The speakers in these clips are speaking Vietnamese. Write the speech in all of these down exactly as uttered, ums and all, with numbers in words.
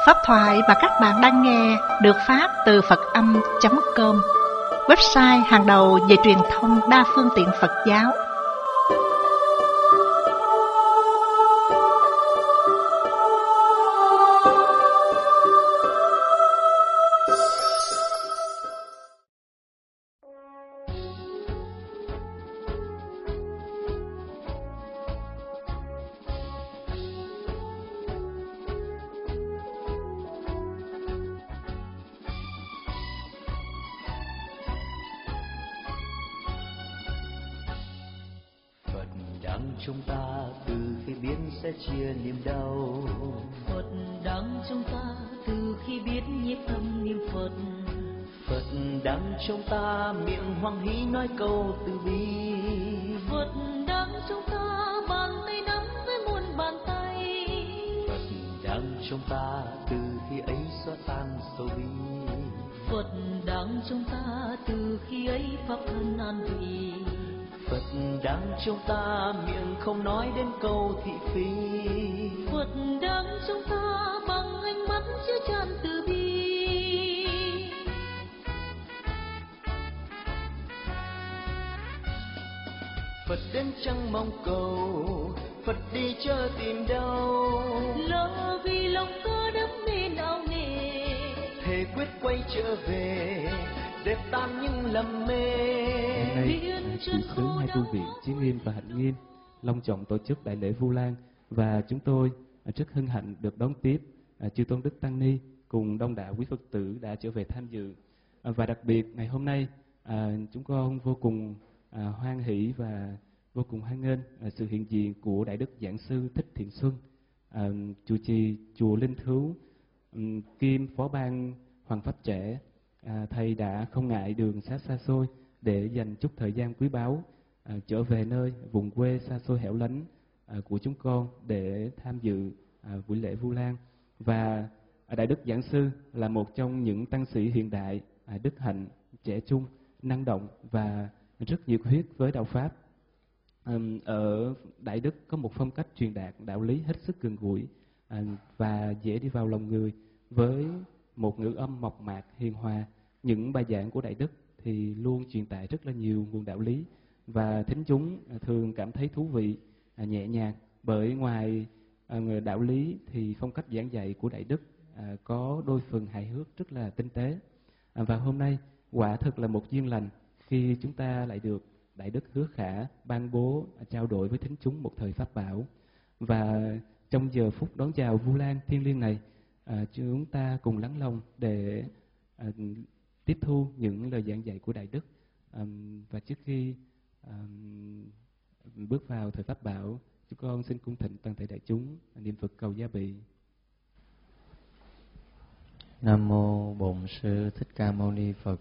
Pháp thoại mà các bạn đang nghe được phát từ Phật Âm chấm com, website hàng đầu về truyền thông đa phương tiện Phật giáo. Chúng ta từ khi biết sẽ chia niềm đau, Phật đang trong ta từ khi biết nhiếp tâm niệm Phật. Phật đang trong ta miệng hoan hỷ nói câu từ bi. Phật đang trong ta bàn tay nắm với muôn bàn tay. Phật đang trong ta từ khi ấy xóa tan sầu bi. Phật đang trong ta từ khi ấy pháp thân an vị. Phật đang trong ta miệng không nói đến câu thị phi. Phật đang trong ta bằng ánh mắt chứa chan từ bi. Phật đến chẳng mong cầu, Phật đi chớ tìm đâu. Lỡ vì lòng có đắm mê não nề, thề quyết quay trở về để tan những lầm mê. Hôm nay, trụ xứ hai tu viện Chí Nghiêm và Hạnh Nghiêm long trọng tổ chức đại lễ Vu Lan, và chúng tôi rất hân hạnh được đón tiếp chư tôn đức tăng ni cùng đông đảo quý Phật tử đã trở về tham dự. Và đặc biệt ngày hôm nay chúng con vô cùng hoan hỷ và vô cùng hoan nghênh sự hiện diện của Đại Đức Giảng sư Thích Thiện Xuân, trụ trì chùa Linh Thứu, kiêm phó ban Hoàng Pháp Trẻ. Thầy đã không ngại đường xá xa xôi để dành chút thời gian quý báu à, trở về nơi vùng quê xa xôi hẻo lánh à, của chúng con để tham dự à, buổi lễ Vu Lan. Và à, Đại Đức Giảng sư là một trong những tăng sĩ hiện đại, à, đức hạnh, trẻ trung, năng động và rất nhiệt huyết với đạo Pháp. À, ở Đại Đức có một phong cách truyền đạt đạo lý hết sức gần gũi à, và dễ đi vào lòng người, với một ngữ âm mộc mạc hiền hòa. Những bài giảng của Đại Đức thì luôn truyền tải rất là nhiều nguồn đạo lý, và thính chúng thường cảm thấy thú vị, nhẹ nhàng, bởi ngoài đạo lý thì phong cách giảng dạy của Đại Đức có đôi phần hài hước rất là tinh tế. Và hôm nay quả thật là một duyên lành khi chúng ta lại được Đại Đức Hứa Khả ban bố trao đổi với thính chúng một thời pháp bảo. Và trong giờ phút đón chào Vu Lan thiêng liêng này, chúng ta cùng lắng lòng để tiếp thu những lời giảng dạy của Đại Đức. Um, và trước khi um, bước vào thời pháp bảo, chúng con xin cung thỉnh toàn thể đại chúng niệm Phật cầu gia bị. Nam mô Bổn Sư Thích Ca Mâu Ni Phật.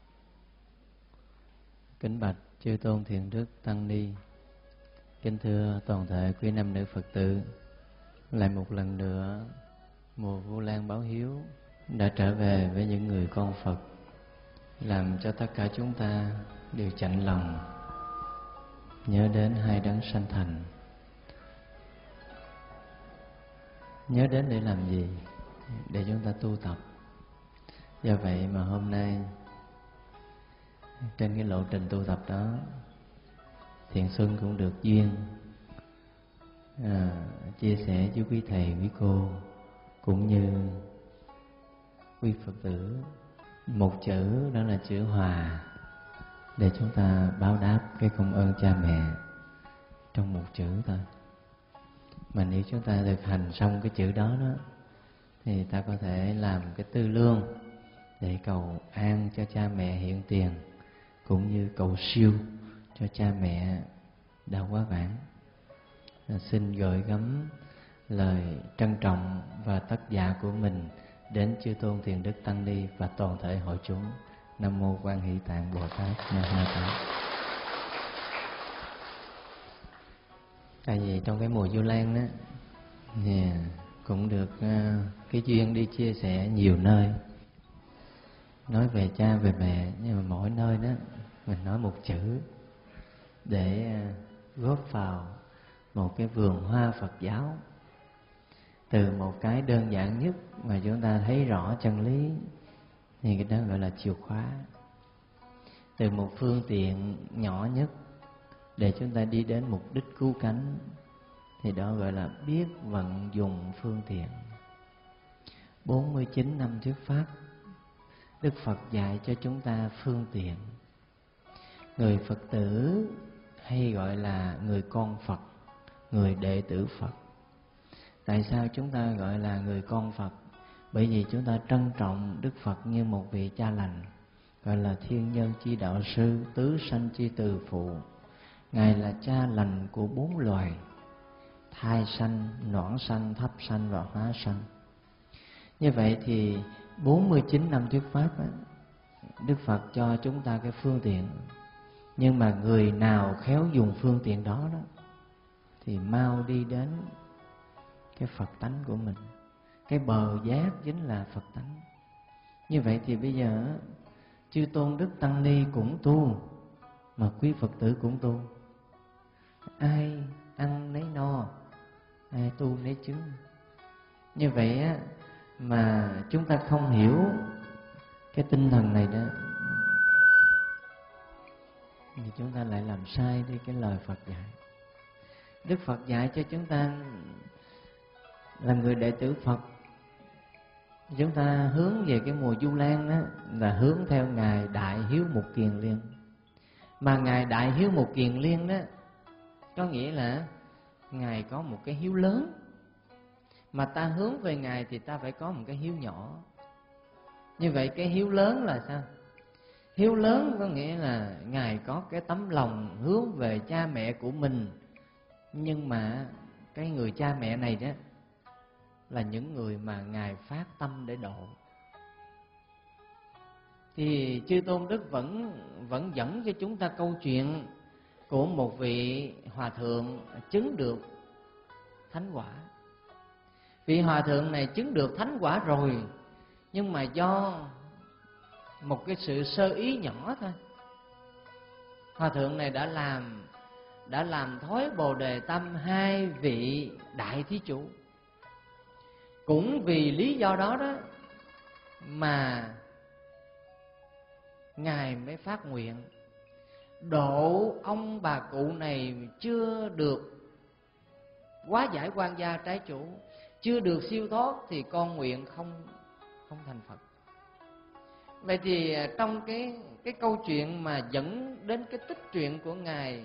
Kính bạch chư tôn thiện đức tăng ni, kính thưa toàn thể quý nam nữ Phật tử, lại một lần nữa mùa Vu Lan báo hiếu đã trở về với những người con Phật, làm cho tất cả chúng ta đều chạnh lòng nhớ đến hai đấng sanh thành. Nhớ đến để làm gì? Để chúng ta tu tập. Do vậy mà hôm nay trên cái lộ trình tu tập đó, Thiện Xuân cũng được duyên à, chia sẻ với quý thầy, quý cô cũng như quý Phật tử một chữ, đó là chữ hòa, để chúng ta báo đáp cái công ơn cha mẹ trong một chữ thôi. Mà nếu chúng ta thực hành xong cái chữ đó đó, thì ta có thể làm cái tư lương để cầu an cho cha mẹ hiện tiền, cũng như cầu siêu cho cha mẹ đã quá vãng. Xin gửi gắm lời trân trọng và tất dạ của mình đến chư tôn thiền đức tăng ni và toàn thể hội chúng. Nam mô Quan Hỷ Tạng Bồ Tát Ma Ha Tát. Tại vì trong cái mùa Vu Lan đó thì cũng được uh, cái duyên đi chia sẻ nhiều nơi, nói về cha về mẹ, nhưng mà mỗi nơi đó mình nói một chữ để uh, góp vào một cái vườn hoa Phật giáo. Từ một cái đơn giản nhất mà chúng ta thấy rõ chân lý thì cái đó gọi là chìa khóa. Từ một phương tiện nhỏ nhất để chúng ta đi đến mục đích cứu cánh thì đó gọi là biết vận dụng phương tiện. bốn mươi chín năm thuyết pháp, Đức Phật dạy cho chúng ta phương tiện. Người Phật tử hay gọi là người con Phật, người đệ tử Phật. Tại sao chúng ta gọi là người con Phật? Bởi vì chúng ta trân trọng Đức Phật như một vị cha lành, gọi là thiên nhân chi đạo sư, tứ sanh chi từ phụ. Ngài là cha lành của bốn loài: thai sanh, noãn sanh, thấp sanh và hóa sanh. Như vậy thì bốn mươi chín năm thuyết pháp á, Đức Phật cho chúng ta cái phương tiện. Nhưng mà người nào khéo dùng phương tiện đó đó thì mau đi đến cái Phật tánh của mình. Cái bờ giác chính là Phật tánh. Như vậy thì bây giờ chư tôn đức tăng ni cũng tu, mà quý Phật tử cũng tu. Ai ăn nấy no, ai tu nấy chứng. Như vậy á, mà chúng ta không hiểu cái tinh thần này đó thì chúng ta lại làm sai đi cái lời Phật dạy. Đức Phật dạy cho chúng ta là người đệ tử Phật, chúng ta hướng về cái mùa Vu Lan đó là hướng theo Ngài Đại Hiếu Mục Kiền Liên. Mà Ngài Đại Hiếu Mục Kiền Liên đó có nghĩa là Ngài có một cái hiếu lớn, mà ta hướng về Ngài thì ta phải có một cái hiếu nhỏ. Như vậy cái hiếu lớn là sao? Hiếu lớn có nghĩa là Ngài có cái tấm lòng hướng về cha mẹ của mình, nhưng mà cái người cha mẹ này đó là những người mà Ngài phát tâm để độ. Thì chư tôn đức vẫn vẫn dẫn cho chúng ta câu chuyện của một vị hòa thượng chứng được thánh quả. Vị hòa thượng này chứng được thánh quả rồi, nhưng mà do một cái sự sơ ý nhỏ thôi, hòa thượng này đã làm đã làm thói bồ đề tâm hai vị đại thí chủ. Cũng vì lý do đó đó mà Ngài mới phát nguyện độ ông bà cụ này chưa được hóa giải quan gia trái chủ, chưa được siêu thoát, thì con nguyện không không thành Phật. Vậy thì trong cái cái câu chuyện mà dẫn đến cái tích truyện của Ngài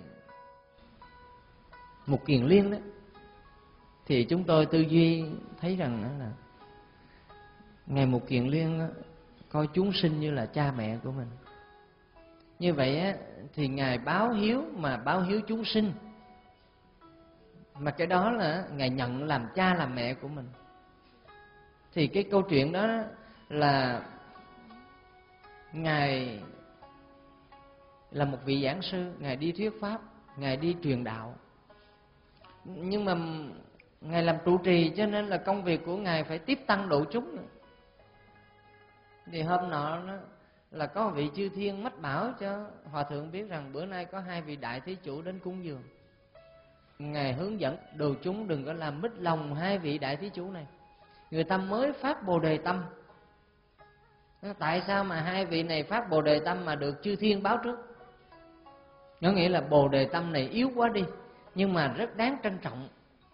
Mục Kiền Liên đó, thì chúng tôi tư duy thấy rằng đó là Ngài Mục Kiền Liên đó, coi chúng sinh như là cha mẹ của mình. Như vậy á, thì Ngài báo hiếu, mà báo hiếu chúng sinh, mà cái đó là Ngài nhận làm cha làm mẹ của mình. Thì cái câu chuyện đó là Ngài là một vị giảng sư, Ngài đi thuyết pháp, Ngài đi truyền đạo. Nhưng mà Ngài làm trụ trì, cho nên là công việc của Ngài phải tiếp tăng độ chúng. Thì hôm nọ đó, là có một vị chư thiên mách bảo cho hòa thượng biết rằng bữa nay có hai vị đại thí chủ đến cúng dường. Ngài hướng dẫn đồ chúng đừng có làm mít lòng hai vị đại thí chủ này, người ta mới phát bồ đề tâm. Tại sao mà hai vị này phát bồ đề tâm mà được chư thiên báo trước? Có nghĩa là bồ đề tâm này yếu quá đi, nhưng mà rất đáng trân trọng.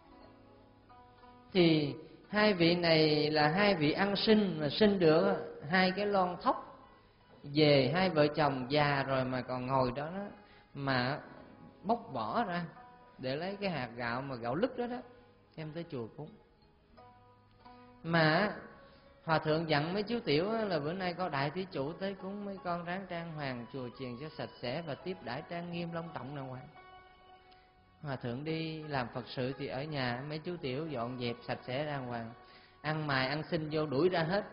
Thì hai vị này là hai vị ăn sinh, mà sinh được hai cái lon thóc. Về hai vợ chồng già rồi mà còn ngồi đó, đó mà bóc vỏ ra để lấy cái hạt gạo mà gạo lứt đó đó đem tới chùa cúng. Mà hòa thượng dặn mấy chú tiểu là bữa nay có đại thí chủ tới cúng, mấy con ráng trang hoàng chùa chiền cho sạch sẽ và tiếp đãi trang nghiêm long trọng đàng hoàng. Hòa thượng đi làm Phật sự thì ở nhà mấy chú tiểu dọn dẹp sạch sẽ đàng hoàng, ăn mài ăn xin vô đuổi ra hết,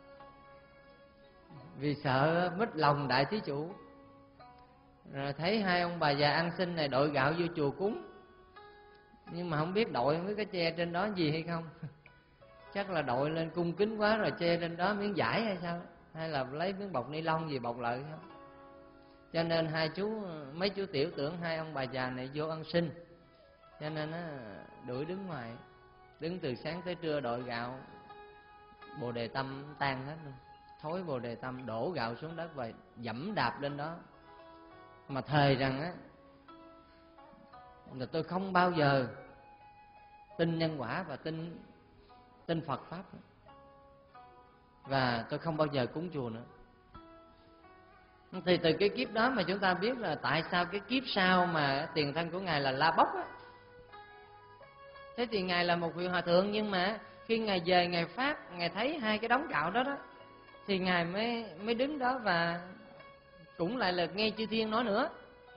vì sợ mít lòng đại thí chủ. Rồi thấy hai ông bà già ăn xin này đội gạo vô chùa cúng, nhưng mà không biết đội với cái che trên đó gì hay không. Chắc là đội lên cung kính quá rồi che trên đó miếng vải hay sao, hay là lấy miếng bọc ni lông gì bọc lại không. Cho nên hai chú mấy chú tiểu tưởng hai ông bà già này vô ăn xin, cho nên nó đuổi đứng ngoài. Đứng từ sáng tới trưa đội gạo, bồ đề tâm tan hết luôn. Thối bồ đề tâm, đổ gạo xuống đất và dẫm đạp lên đó. Mà thề rằng á là tôi không bao giờ tin nhân quả và tin tin Phật pháp nữa. Và tôi không bao giờ cúng chùa nữa. Thì từ cái kiếp đó mà chúng ta biết là tại sao cái kiếp sau mà tiền thân của Ngài là La Bốc á. Thế thì Ngài là một vị hòa thượng, nhưng mà khi Ngài về Ngài phát, Ngài thấy hai cái đống gạo đó đó, thì Ngài mới mới đứng đó và cũng lại là nghe chư thiên nói nữa.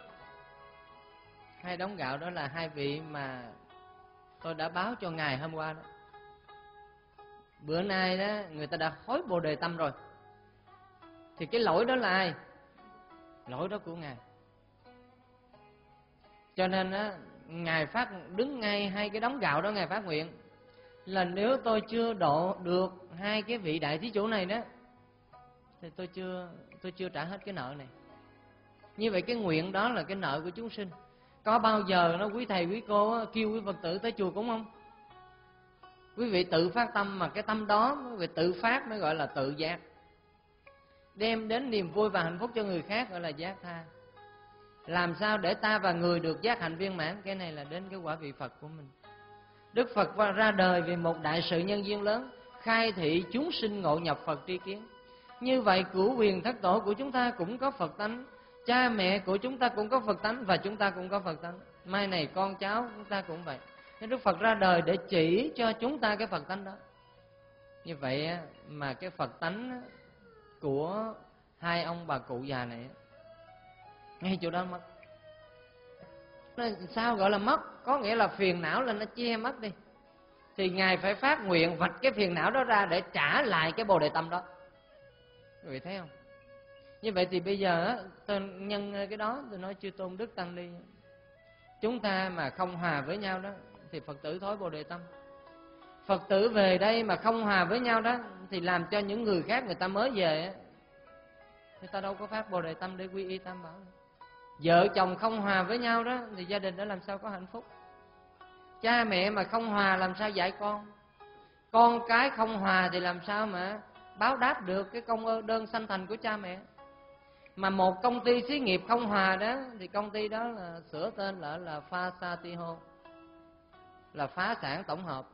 Hai đống gạo đó là hai vị mà tôi đã báo cho Ngài hôm qua đó. Bữa nay đó người ta đã hối bồ đề tâm rồi, thì cái lỗi đó là ai? Lỗi đó của Ngài. Cho nên á, Ngài phát đứng ngay hai cái đống gạo đó, Ngài phát nguyện là nếu tôi chưa độ được hai cái vị đại thí chủ này đó, thì tôi chưa tôi chưa trả hết cái nợ này. Như vậy cái nguyện đó là cái nợ của chúng sinh. Có bao giờ nó quý thầy quý cô kêu quý Phật tử tới chùa cúng không? Quý vị tự phát tâm, mà cái tâm đó quý vị tự phát mới gọi là tự giác, đem đến niềm vui và hạnh phúc cho người khác gọi là giác tha. Làm sao để ta và người được giác hạnh viên mãn? Cái này là đến cái quả vị Phật của mình. Đức Phật ra đời vì một đại sự nhân duyên lớn, khai thị chúng sinh ngộ nhập Phật tri kiến. Như vậy cửu quyền thất tổ của chúng ta cũng có Phật tánh, cha mẹ của chúng ta cũng có Phật tánh, và chúng ta cũng có Phật tánh. Mai này con cháu chúng ta cũng vậy. Nên Đức Phật ra đời để chỉ cho chúng ta cái Phật tánh đó. Như vậy mà cái Phật tánh của hai ông bà cụ già này ngay chỗ đó mất. Sao gọi là mất? Có nghĩa là phiền não là nó che mất đi. Thì Ngài phải phát nguyện vạch cái phiền não đó ra để trả lại cái bồ đề tâm đó. Quý vị thấy không? Như vậy thì bây giờ tôi nhân cái đó tôi nói chư tôn đức tăng ni, chúng ta mà không hòa với nhau đó thì Phật tử thối bồ đề tâm. Phật tử về đây mà không hòa với nhau đó thì làm cho những người khác người ta mới về, người ta đâu có phát bồ đề tâm để quy y tam bảo. Vợ chồng không hòa với nhau đó thì gia đình đó làm sao có hạnh phúc. Cha mẹ mà không hòa làm sao dạy con. Con cái không hòa thì làm sao mà báo đáp được cái công ơn đơn sanh thành của cha mẹ. Mà một công ty xí nghiệp không hòa đó thì công ty đó là sửa tên lại là Phasatiho, là phá sản tổng hợp.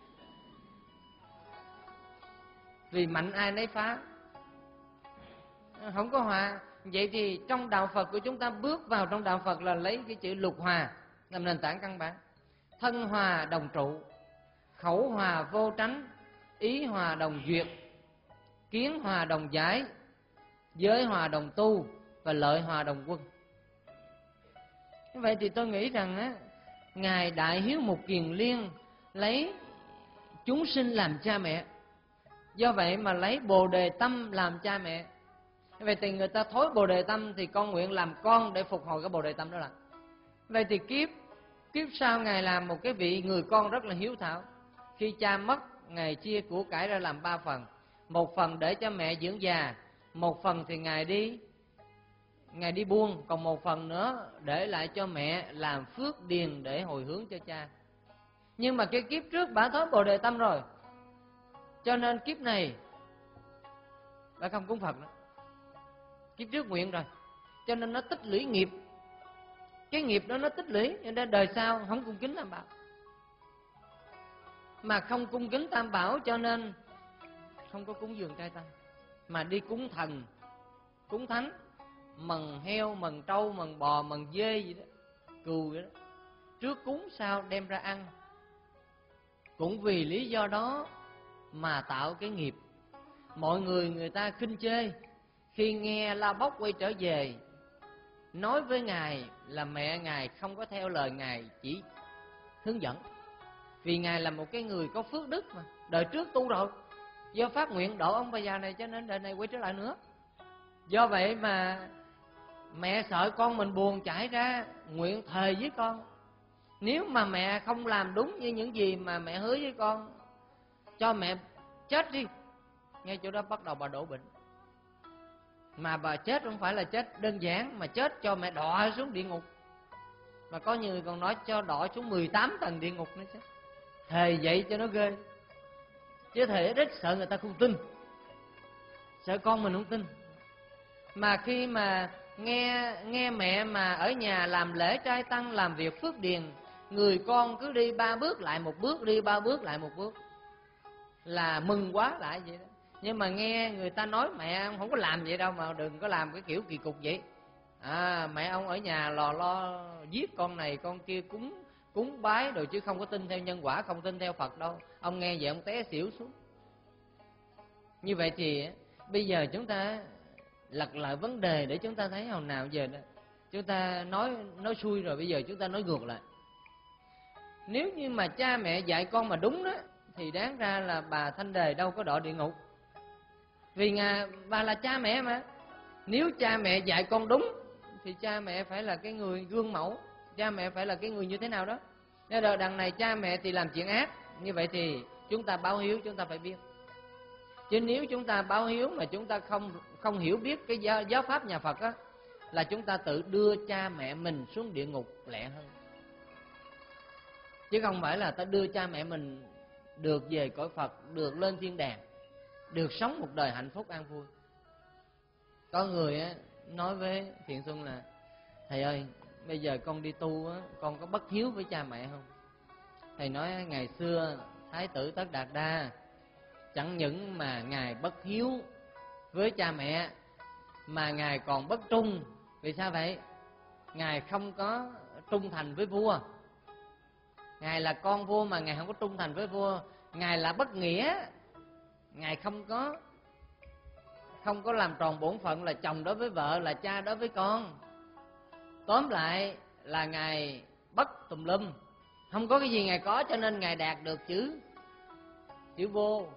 Vì mạnh ai nấy phá, không có hòa. Vậy thì trong đạo Phật của chúng ta bước vào trong đạo Phật là lấy cái chữ lục hòa làm nền tảng căn bản. Thân hòa đồng trụ, khẩu hòa vô tránh, ý hòa đồng duyệt, kiến hòa đồng giải, giới hòa đồng tu, và lợi hòa đồng quân. Như vậy thì tôi nghĩ rằng á, Ngài Đại Hiếu Mục Kiền Liên lấy chúng sinh làm cha mẹ, do vậy mà lấy bồ đề tâm làm cha mẹ. Vậy thì người ta thối bồ đề tâm thì con nguyện làm con để phục hồi cái bồ đề tâm đó là. Vậy thì kiếp kiếp sau Ngài làm một cái vị người con rất là hiếu thảo. Khi cha mất, Ngài chia của cải ra làm ba phần. Một phần để cho mẹ dưỡng già, một phần thì Ngài đi Ngài đi buôn, còn một phần nữa để lại cho mẹ làm phước điền để hồi hướng cho cha. Nhưng mà cái kiếp trước bả thối bồ đề tâm rồi, cho nên kiếp này bả không cúng Phật nữa. Kiếp trước nguyện rồi, cho nên nó tích lũy nghiệp. Cái nghiệp đó nó tích lũy, cho nên đời sau không cung kính tam bảo. Mà không cung kính tam bảo cho nên không có cúng dường trai tăng, mà đi cúng thần, cúng thánh, mần heo, mần trâu, mần bò, mần dê gì đó, cừu vậy đó. Trước cúng sau đem ra ăn. Cũng vì lý do đó mà tạo cái nghiệp. Mọi người người ta khinh chê khi nghe La Bốc quay trở về nói với Ngài là mẹ Ngài không có theo lời Ngài chỉ hướng dẫn. Vì Ngài là một cái người có phước đức mà, đời trước tu rồi, do phát nguyện độ ông bà già này cho nên đời này quay trở lại nữa. Do vậy mà mẹ sợ con mình buồn chảy ra nguyện thề với con, nếu mà mẹ không làm đúng như những gì mà mẹ hứa với con, cho mẹ chết đi. Ngay chỗ đó bắt đầu bà đổ bệnh. Mà bà chết không phải là chết đơn giản, mà chết cho mẹ đọa xuống địa ngục. Mà có người còn nói cho đọa xuống mười tám tầng địa ngục nữa chứ. thề vậy cho nó ghê, chứ thề ít sợ người ta không tin, sợ con mình không tin. Mà khi mà nghe nghe mẹ mà ở nhà làm lễ trai tăng, làm việc phước điền, người con cứ đi ba bước lại một bước, đi ba bước lại một bước, là mừng quá lại vậy đó. Nhưng mà nghe người ta nói mẹ ông không có làm vậy đâu, mà đừng có làm cái kiểu kỳ cục vậy. À, mẹ ông ở nhà lò lo giết con này con kia, cúng cúng bái rồi, chứ không có tin theo nhân quả, không tin theo Phật đâu. Ông nghe vậy ông té xỉu xuống. Như vậy thì bây giờ chúng ta lật lại vấn đề để chúng ta thấy hồi nào giờ đó chúng ta nói nói xuôi rồi, bây giờ chúng ta nói ngược lại. Nếu như mà cha mẹ dạy con mà đúng đó, thì đáng ra là bà Thanh Đề đâu có đọa địa ngục, vì ngà bà là cha mẹ mà. Nếu cha mẹ dạy con đúng thì cha mẹ phải là cái người gương mẫu, cha mẹ phải là cái người như thế nào đó. Nếu đời đằng này cha mẹ thì làm chuyện ác, như vậy thì chúng ta báo hiếu chúng ta phải biết. Chứ nếu chúng ta báo hiếu mà chúng ta không không hiểu biết cái giáo, giáo pháp nhà Phật á, là chúng ta tự đưa cha mẹ mình xuống địa ngục lẹ hơn. Chứ không phải là ta đưa cha mẹ mình được về cõi Phật, được lên thiên đàng, được sống một đời hạnh phúc an vui. Có người á nói với Thiện Xuân là: thầy ơi, bây giờ con đi tu á, con có bất hiếu với cha mẹ không? Thầy nói ngày xưa Thái tử Tất Đạt Đa chẳng những mà ngài bất hiếu với cha mẹ, mà ngài còn bất trung. Vì sao vậy? Ngài không có trung thành với vua. Ngài là con vua mà ngài không có trung thành với vua. Ngài là bất nghĩa. Ngài không có không có làm tròn bổn phận là chồng đối với vợ, là cha đối với con. Tóm lại là ngài bất tùm lum, không có cái gì ngài có, cho nên ngài đạt được chữ chữ vô.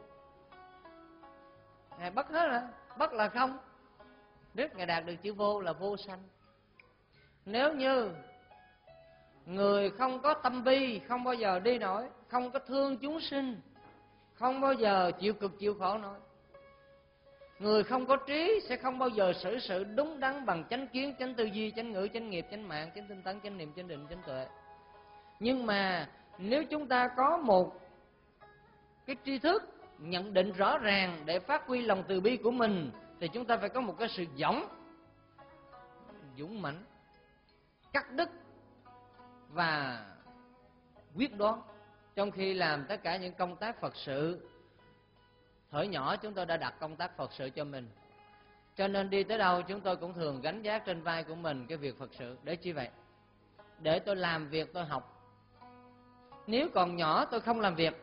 Ngài bất hết rồi, bất là không, biết ngài đạt được chữ vô là vô sanh. Nếu như người không có tâm bi, không bao giờ đi nổi, không có thương chúng sinh, không bao giờ chịu cực chịu khổ nổi. Người không có trí sẽ không bao giờ xử sự đúng đắn bằng chánh kiến, chánh tư duy, chánh ngữ, chánh nghiệp, chánh mạng, chánh tinh tấn, chánh niệm, chánh định, chánh tuệ. Nhưng mà nếu chúng ta có một cái tri thức nhận định rõ ràng để phát huy lòng từ bi của mình, thì chúng ta phải có một cái sự dũng dũng mãnh, cắt đứt và quyết đoán trong khi làm tất cả những công tác Phật sự. Thời nhỏ chúng tôi đã đặt công tác Phật sự cho mình, cho nên đi tới đâu chúng tôi cũng thường gánh vác trên vai của mình cái việc Phật sự. Để chi vậy? Để tôi làm việc, tôi học. Nếu còn nhỏ tôi không làm việc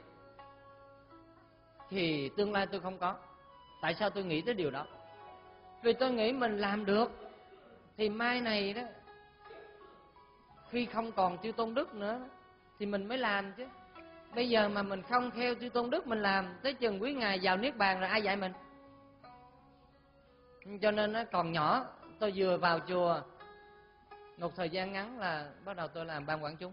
thì tương lai tôi không có. Tại sao tôi nghĩ tới điều đó? Vì tôi nghĩ mình làm được thì mai này đó, khi không còn chư Tôn Đức nữa thì mình mới làm chứ. Bây giờ mà mình không theo chư Tôn Đức mình làm, tới chừng quý ngài vào niết bàn rồi ai dạy mình? Cho nên nó còn nhỏ, tôi vừa vào chùa một thời gian ngắn là bắt đầu tôi làm ban quản chúng.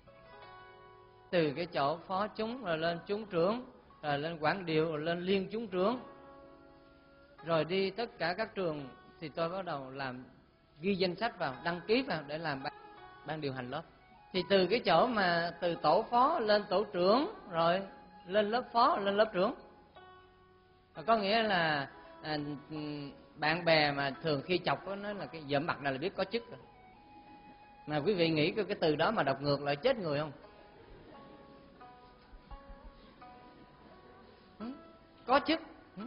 Từ cái chỗ phó chúng rồi lên chúng trưởng, rồi lên quản điệu, rồi lên liên chúng trưởng, rồi đi tất cả các trường thì tôi bắt đầu làm, ghi danh sách vào, đăng ký vào để làm ban, ban điều hành lớp. Thì từ cái chỗ mà từ tổ phó lên tổ trưởng, rồi lên lớp phó, lên lớp trưởng. Và có nghĩa là à, bạn bè mà thường khi chọc đó, nói là cái dợm mặt này là biết có chức rồi. Mà quý vị nghĩ cái từ đó mà đọc ngược lại chết người không? Ừ? Có chức. Ừ?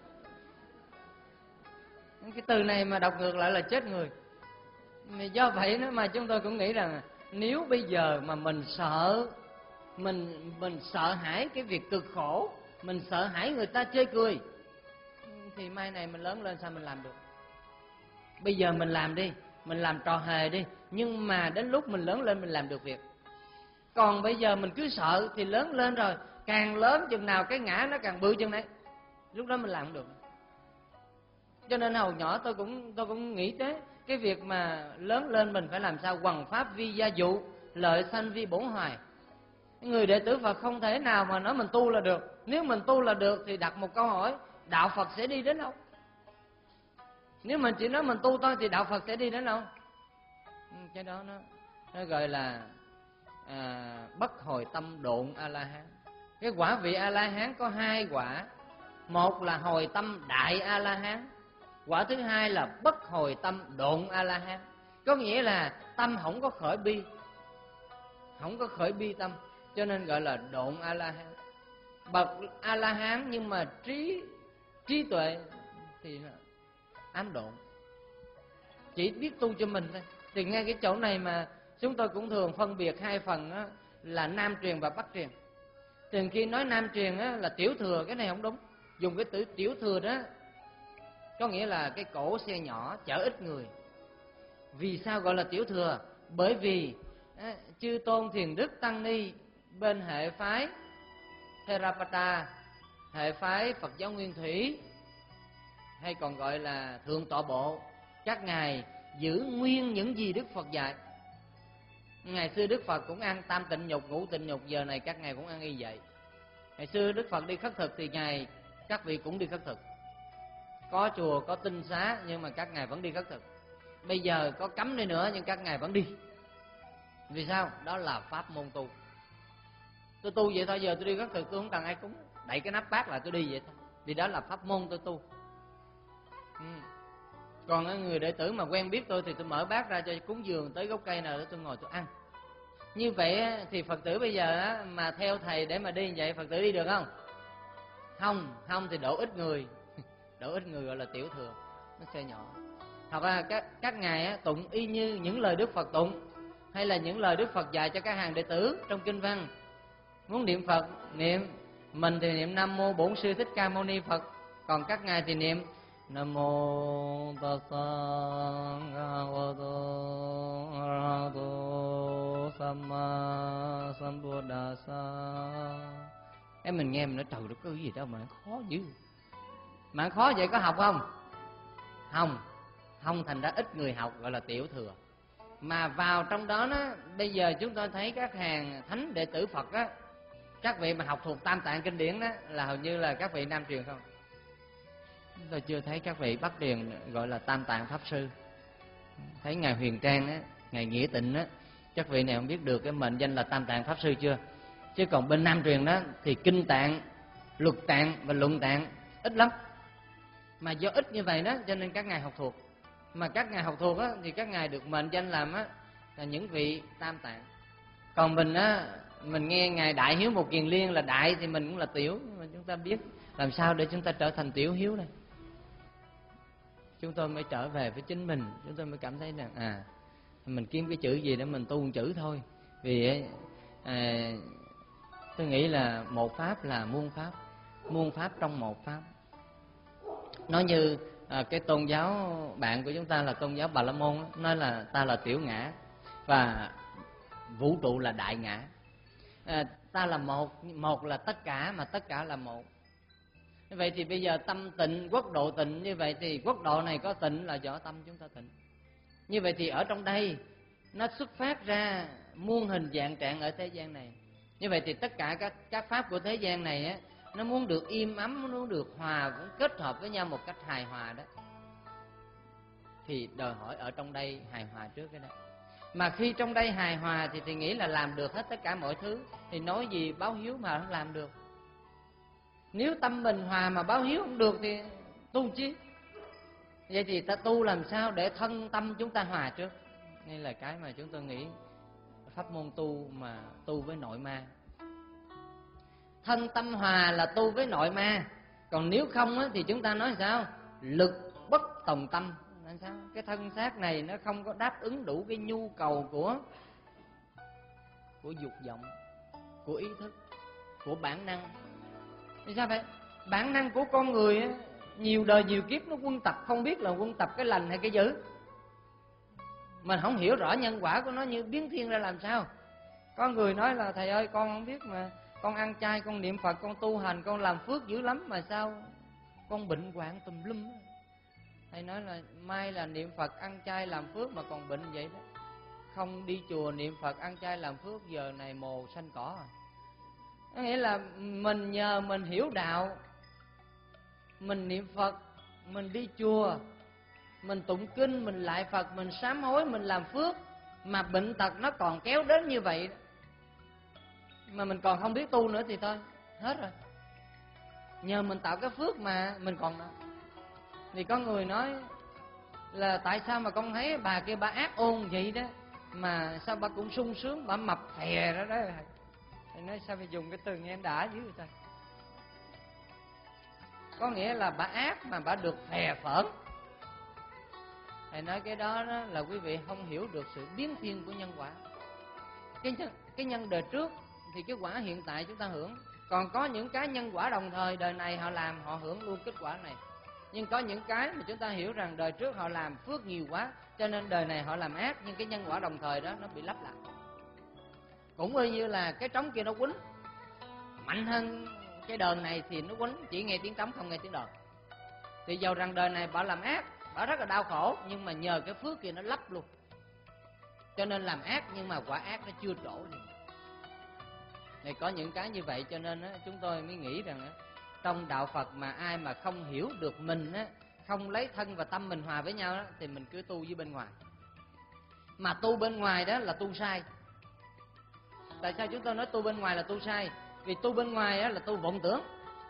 Cái từ này mà đọc ngược lại là chết người. Do vậy đó mà chúng tôi cũng nghĩ rằng nếu bây giờ mà mình sợ, mình mình sợ hãi cái việc cực khổ, mình sợ hãi người ta chê cười, thì mai này mình lớn lên sao mình làm được? Bây giờ mình làm đi, mình làm trò hề đi, nhưng mà đến lúc mình lớn lên mình làm được việc. Còn bây giờ mình cứ sợ thì lớn lên rồi, càng lớn chừng nào cái ngã nó càng bự chừng đấy, lúc đó mình làm không được. Cho nên hồi nhỏ tôi cũng tôi cũng nghĩ tới cái việc mà lớn lên mình phải làm sao hoằng pháp vi gia dụ, lợi sanh vi bổn hoài. Người đệ tử Phật không thể nào mà nói mình tu là được. Nếu mình tu là được thì đặt một câu hỏi, đạo Phật sẽ đi đến đâu? Nếu mình chỉ nói mình tu thôi thì đạo Phật sẽ đi đến đâu? Cái đó nó nó gọi là à, bất hồi tâm độn A La Hán. Cái quả vị A La Hán có hai quả, một là hồi tâm đại A La Hán, quả thứ hai là bất hồi tâm độn A La Hán. Có nghĩa là tâm không có khởi bi, không có khởi bi tâm, cho nên gọi là độn A La Hán. Bậc A La Hán nhưng mà trí trí tuệ thì ám độn, chỉ biết tu cho mình thôi. Thì ngay cái chỗ này mà chúng tôi cũng thường phân biệt hai phần đó, là nam truyền và bắc truyền. Thường khi nói nam truyền á, là tiểu thừa, cái này không đúng. Dùng cái từ tiểu thừa đó có nghĩa là cái cỗ xe nhỏ chở ít người. Vì sao gọi là tiểu thừa? Bởi vì á, chư tôn Thiền Đức Tăng Ni bên hệ phái Theravada, hệ phái Phật giáo Nguyên Thủy, hay còn gọi là Thượng Tọa Bộ, các ngài giữ nguyên những gì Đức Phật dạy. Ngày xưa Đức Phật cũng ăn tam tịnh nhục, ngũ tịnh nhục, giờ này các ngài cũng ăn y vậy. Ngày xưa Đức Phật đi khất thực thì ngài các vị cũng đi khất thực. Có chùa, có tinh xá nhưng mà các ngài vẫn đi khất thực. Bây giờ có cấm đi nữa nhưng các ngài vẫn đi. Vì sao? Đó là pháp môn tu. Tôi tu vậy thôi, giờ tôi đi khất thực tôi không cần ai cúng, đậy cái nắp bát lại tôi đi vậy thôi. Vì đó là pháp môn tôi tu. Ừ. Còn người đệ tử mà quen biết tôi thì tôi mở bát ra cho cúng dường tới gốc cây nào để tôi ngồi tôi ăn. Như vậy thì Phật tử bây giờ mà theo thầy để mà đi như vậy, Phật tử đi được không? Không, không thì độ ít người. Độ ít người gọi là tiểu thừa, nó xe nhỏ. Hoặc là các, các ngài tụng y như những lời Đức Phật tụng, hay là những lời Đức Phật dạy cho các hàng đệ tử trong kinh văn. Muốn niệm Phật, niệm. Mình thì niệm Nam Mô Bổn Sư Thích Ca Mâu Ni Phật. Còn các ngài thì niệm Nam Mô Tassa Bhagavato Arahato Samma Sambuddhassa. Em mình nghe mình nói trời đất cái gì đâu mà khó dữ. Mà khó vậy có học không? Không. Không, thành ra ít người học, gọi là tiểu thừa. Mà vào trong đó đó, bây giờ chúng tôi thấy các hàng thánh đệ tử Phật á, các vị mà học thuộc Tam Tạng Kinh Điển đó là hầu như là các vị nam truyền không. Tôi chưa thấy các vị bắc truyền gọi là Tam Tạng Pháp Sư. Thấy ngài Huyền Trang á, ngài Nghĩa Tịnh á, các vị này không biết được cái mệnh danh là Tam Tạng Pháp Sư chưa? Chứ còn bên nam truyền đó thì Kinh Tạng, Luật Tạng và Luận Tạng ít lắm. Mà do ít như vậy đó cho nên các ngài học thuộc. Mà các ngài học thuộc á thì các ngài được mệnh danh làm á là những vị Tam Tạng. Còn mình á, mình nghe ngài Đại Hiếu Một Kiền Liên là đại thì mình cũng là tiểu, mà chúng ta biết làm sao để chúng ta trở thành tiểu hiếu đây. Chúng tôi mới trở về với chính mình, chúng tôi mới cảm thấy rằng à mình kiếm cái chữ gì để mình tu một chữ thôi. Vì à, tôi nghĩ là một pháp là muôn pháp, muôn pháp trong một pháp. Nói như à, cái tôn giáo bạn của chúng ta là tôn giáo Bà La Môn, nói là ta là tiểu ngã và vũ trụ là đại ngã. À, ta là một, một là tất cả mà tất cả là một. Như vậy thì bây giờ tâm tịnh, quốc độ tịnh, như vậy thì quốc độ này có tịnh là do tâm chúng ta tịnh. Như vậy thì ở trong đây nó xuất phát ra muôn hình dạng trạng ở thế gian này. Như vậy thì tất cả các các pháp của thế gian này á, nó muốn được im ấm, nó muốn được hòa, cũng kết hợp với nhau một cách hài hòa đó. Thì đòi hỏi ở trong đây hài hòa trước cái đó. Mà khi trong đây hài hòa thì thì nghĩ là làm được hết tất cả mọi thứ. Thì nói gì báo hiếu mà không làm được. Nếu tâm mình hòa mà báo hiếu không được thì tu chi? Vậy thì ta tu làm sao để thân tâm chúng ta hòa trước? Đây là cái mà chúng tôi nghĩ pháp môn tu mà tu với nội ma. Thân tâm hòa là tu với nội ma. Còn nếu không á, thì chúng ta nói sao? Lực bất tòng tâm. Làm sao? Cái thân xác này nó không có đáp ứng đủ cái nhu cầu của của dục vọng, của ý thức, của bản năng. Vì sao vậy? Bản năng của con người á, nhiều đời nhiều kiếp nó quân tập, không biết là quân tập cái lành hay cái dữ. Mình không hiểu rõ nhân quả của nó như biến thiên ra làm sao. Có người nói là thầy ơi con không biết mà con ăn chay, con niệm Phật, con tu hành, con làm phước dữ lắm mà sao con bệnh hoạn tùm lum. Thầy nói là mai là niệm Phật ăn chay làm phước mà còn bệnh vậy đó. Không đi chùa niệm Phật ăn chay làm phước, giờ này mồ xanh cỏ à. Có nghĩa là mình nhờ mình hiểu đạo, mình niệm Phật, mình đi chùa, mình tụng kinh, mình lại Phật, mình sám hối, mình làm phước, mà bệnh tật nó còn kéo đến như vậy, mà mình còn không biết tu nữa thì thôi, hết rồi. Nhờ mình tạo cái phước mà mình còn đó. Thì có người nói là tại sao mà con thấy bà kia bà ác ôn vậy đó, mà sao bà cũng sung sướng, bà mập phè đó đó. Thầy nói sao phải dùng cái từ nghe đã dữ vậy ta? Có nghĩa là bà ác mà bà được phè phỡn. Thầy nói cái đó, đó là quý vị không hiểu được sự biến thiên của nhân quả. Cái nhân, cái nhân đời trước thì cái quả hiện tại chúng ta hưởng. Còn có những cái nhân quả đồng thời, đời này họ làm họ hưởng luôn kết quả này. Nhưng có những cái mà chúng ta hiểu rằng đời trước họ làm phước nhiều quá, cho nên đời này họ làm ác, nhưng cái nhân quả đồng thời đó nó bị lấp lại. Cũng như là cái trống kia nó quýnh mạnh hơn cái đờn này thì nó quýnh, chỉ nghe tiếng trống không nghe tiếng đờn. Thì dầu rằng đời này bà làm ác, bà rất là đau khổ, nhưng mà nhờ cái phước kia nó lấp luôn. Cho nên làm ác nhưng mà quả ác nó chưa trổ liền. Thì có những cái như vậy, cho nên á, chúng tôi mới nghĩ rằng á, trong đạo Phật mà ai mà không hiểu được mình á, không lấy thân và tâm mình hòa với nhau đó, thì mình cứ tu với bên ngoài. Mà tu bên ngoài đó là tu sai. Tại sao chúng tôi nói tu bên ngoài là tu sai? Vì tu bên ngoài á, là tu vọng tưởng.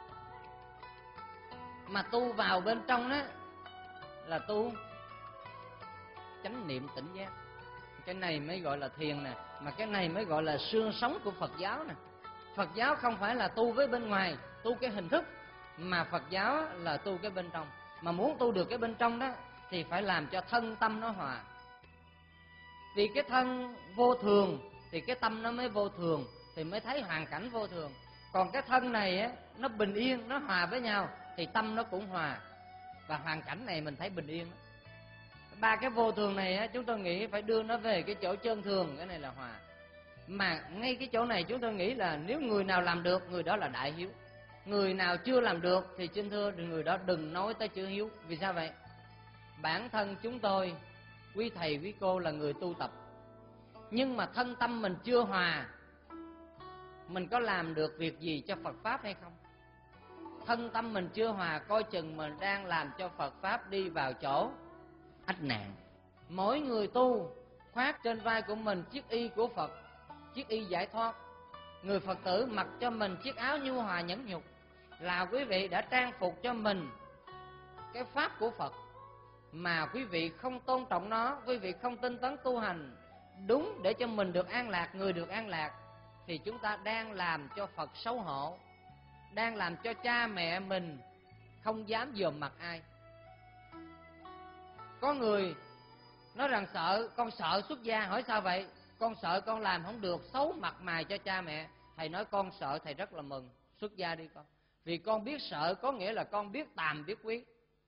Mà tu vào bên trong đó là tu chánh niệm tỉnh giác. Cái này mới gọi là thiền nè, mà cái này mới gọi là xương sống của Phật giáo nè. Phật giáo không phải là tu với bên ngoài, tu cái hình thức, mà Phật giáo là tu cái bên trong. Mà muốn tu được cái bên trong đó thì phải làm cho thân tâm nó hòa. Vì cái thân vô thường thì cái tâm nó mới vô thường, thì mới thấy hoàn cảnh vô thường. Còn cái thân này á, nó bình yên, nó hòa với nhau thì tâm nó cũng hòa, và hoàn cảnh này mình thấy bình yên. Ba cái vô thường này á, chúng tôi nghĩ phải đưa nó về cái chỗ chân thường, cái này là hòa. Mà ngay cái chỗ này chúng tôi nghĩ là nếu người nào làm được, người đó là đại hiếu. Người nào chưa làm được thì xin thưa người đó đừng nói tới chữ hiếu. Vì sao vậy? Bản thân chúng tôi, quý thầy quý cô là người tu tập, nhưng mà thân tâm mình chưa hòa, mình có làm được việc gì cho Phật Pháp hay không? Thân tâm mình chưa hòa, coi chừng mình đang làm cho Phật Pháp đi vào chỗ ách nạn. Mỗi người tu khoác trên vai của mình chiếc y của Phật, chiếc y giải thoát. Người Phật tử mặc cho mình chiếc áo nhu hòa nhẫn nhục, là quý vị đã trang phục cho mình cái Pháp của Phật. Mà quý vị không tôn trọng nó, quý vị không tinh tấn tu hành đúng để cho mình được an lạc, người được an lạc, thì chúng ta đang làm cho Phật xấu hổ, đang làm cho cha mẹ mình không dám dòm mặt ai. Có người nói rằng sợ, con sợ xuất gia. Hỏi sao vậy? Con sợ con làm không được, xấu mặt mày cho cha mẹ. Thầy nói con sợ, thầy rất là mừng. Xuất gia đi con. Vì con biết sợ có nghĩa là con biết tàm biết quý.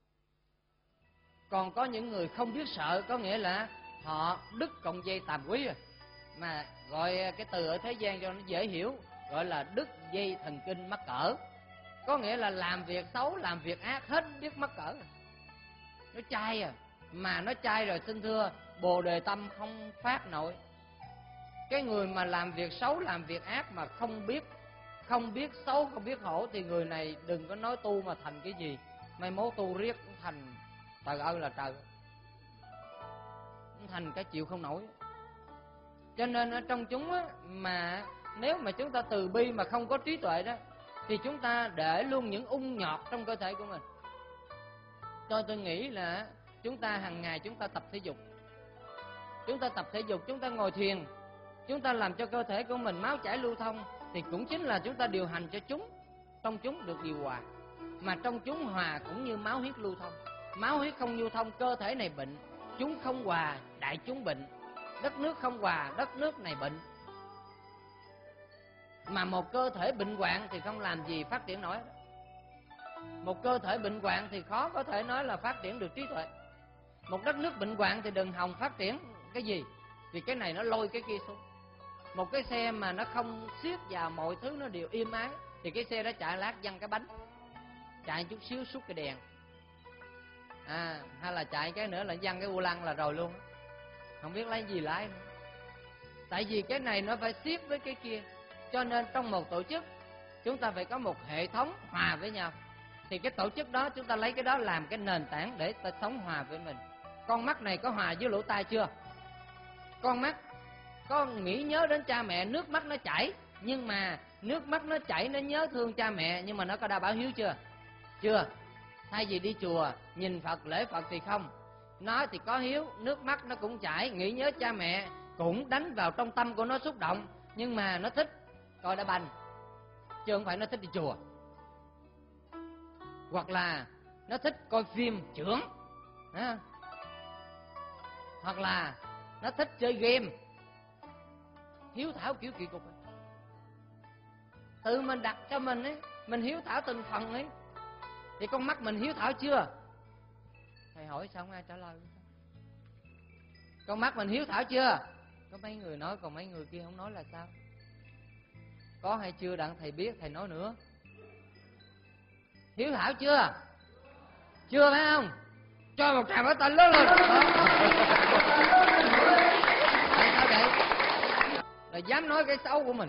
Còn có những người không biết sợ, có nghĩa là họ đứt cọng dây tàm quý rồi. Mà gọi cái từ ở thế gian cho nó dễ hiểu, gọi là đứt dây thần kinh mắc cỡ. Có nghĩa là làm việc xấu, làm việc ác hết biết mắc cỡ. Nó chai à. Mà nó chai rồi xin thưa, bồ đề tâm không phát nổi. Cái người mà làm việc xấu, làm việc ác mà không biết không biết xấu, không biết hổ, thì người này đừng có nói tu mà thành cái gì. Mai mốt tu riết cũng thành trời ơi là trời, cũng thành cái chịu không nổi. Cho nên ở trong chúng á, mà nếu mà chúng ta từ bi mà không có trí tuệ đó, thì chúng ta để luôn những ung nhọt trong cơ thể của mình. Cho tôi nghĩ là chúng ta hàng ngày chúng ta tập thể dục, chúng ta tập thể dục, chúng ta ngồi thiền, chúng ta làm cho cơ thể của mình máu chảy lưu thông, thì cũng chính là chúng ta điều hành cho chúng, trong chúng được điều hòa. Mà trong chúng hòa cũng như máu huyết lưu thông. Máu huyết không lưu thông, cơ thể này bệnh. Chúng không hòa, đại chúng bệnh. Đất nước không hòa, đất nước này bệnh. Mà một cơ thể bệnh hoạn thì không làm gì phát triển nổi. Một cơ thể bệnh hoạn thì khó có thể nói là phát triển được trí tuệ. Một đất nước bệnh hoạn thì đừng hòng phát triển cái gì, vì cái này nó lôi cái kia xuống. Một cái xe mà nó không siết vào mọi thứ nó đều êm ái, thì cái xe đó chạy lát văng cái bánh, chạy chút xíu xúc cái đèn, à hay là chạy cái nữa là văng cái vô lăng là rồi luôn, không biết lấy gì lái nữa. Tại vì cái này nó phải siết với cái kia. Cho nên trong một tổ chức chúng ta phải có một hệ thống hòa với nhau, thì cái tổ chức đó chúng ta lấy cái đó làm cái nền tảng để ta sống hòa với mình. Con mắt này có hòa với lỗ tai chưa? Con mắt có nghĩ nhớ đến cha mẹ, nước mắt nó chảy, Nhưng mà nước mắt nó chảy, nó nhớ thương cha mẹ, nhưng mà nó có đau báo hiếu chưa? Chưa. Thay vì đi chùa nhìn Phật, lễ Phật thì không. Nó thì có hiếu, nước mắt nó cũng chảy, nghĩ nhớ cha mẹ, cũng đánh vào trong tâm của nó xúc động. Nhưng mà nó thích coi đá banh, chứ không phải nó thích đi chùa. Hoặc là nó thích coi phim chưởng, à. Hoặc là nó thích chơi game. Hiếu thảo kiểu kỳ cục ấy. Tự mình đặt cho mình ấy, mình hiếu thảo từng phần ấy. Thì con mắt mình hiếu thảo chưa? Thầy hỏi xong ai trả lời? Con mắt mình hiếu thảo chưa? Có mấy người nói, còn mấy người kia không nói là sao? Có hay chưa đặng thầy biết, thầy nói nữa. Hiếu thảo chưa? Chưa phải không? Cho một tràng pháo tay lớn lên. Tại sao vậy? Là dám nói cái xấu của mình.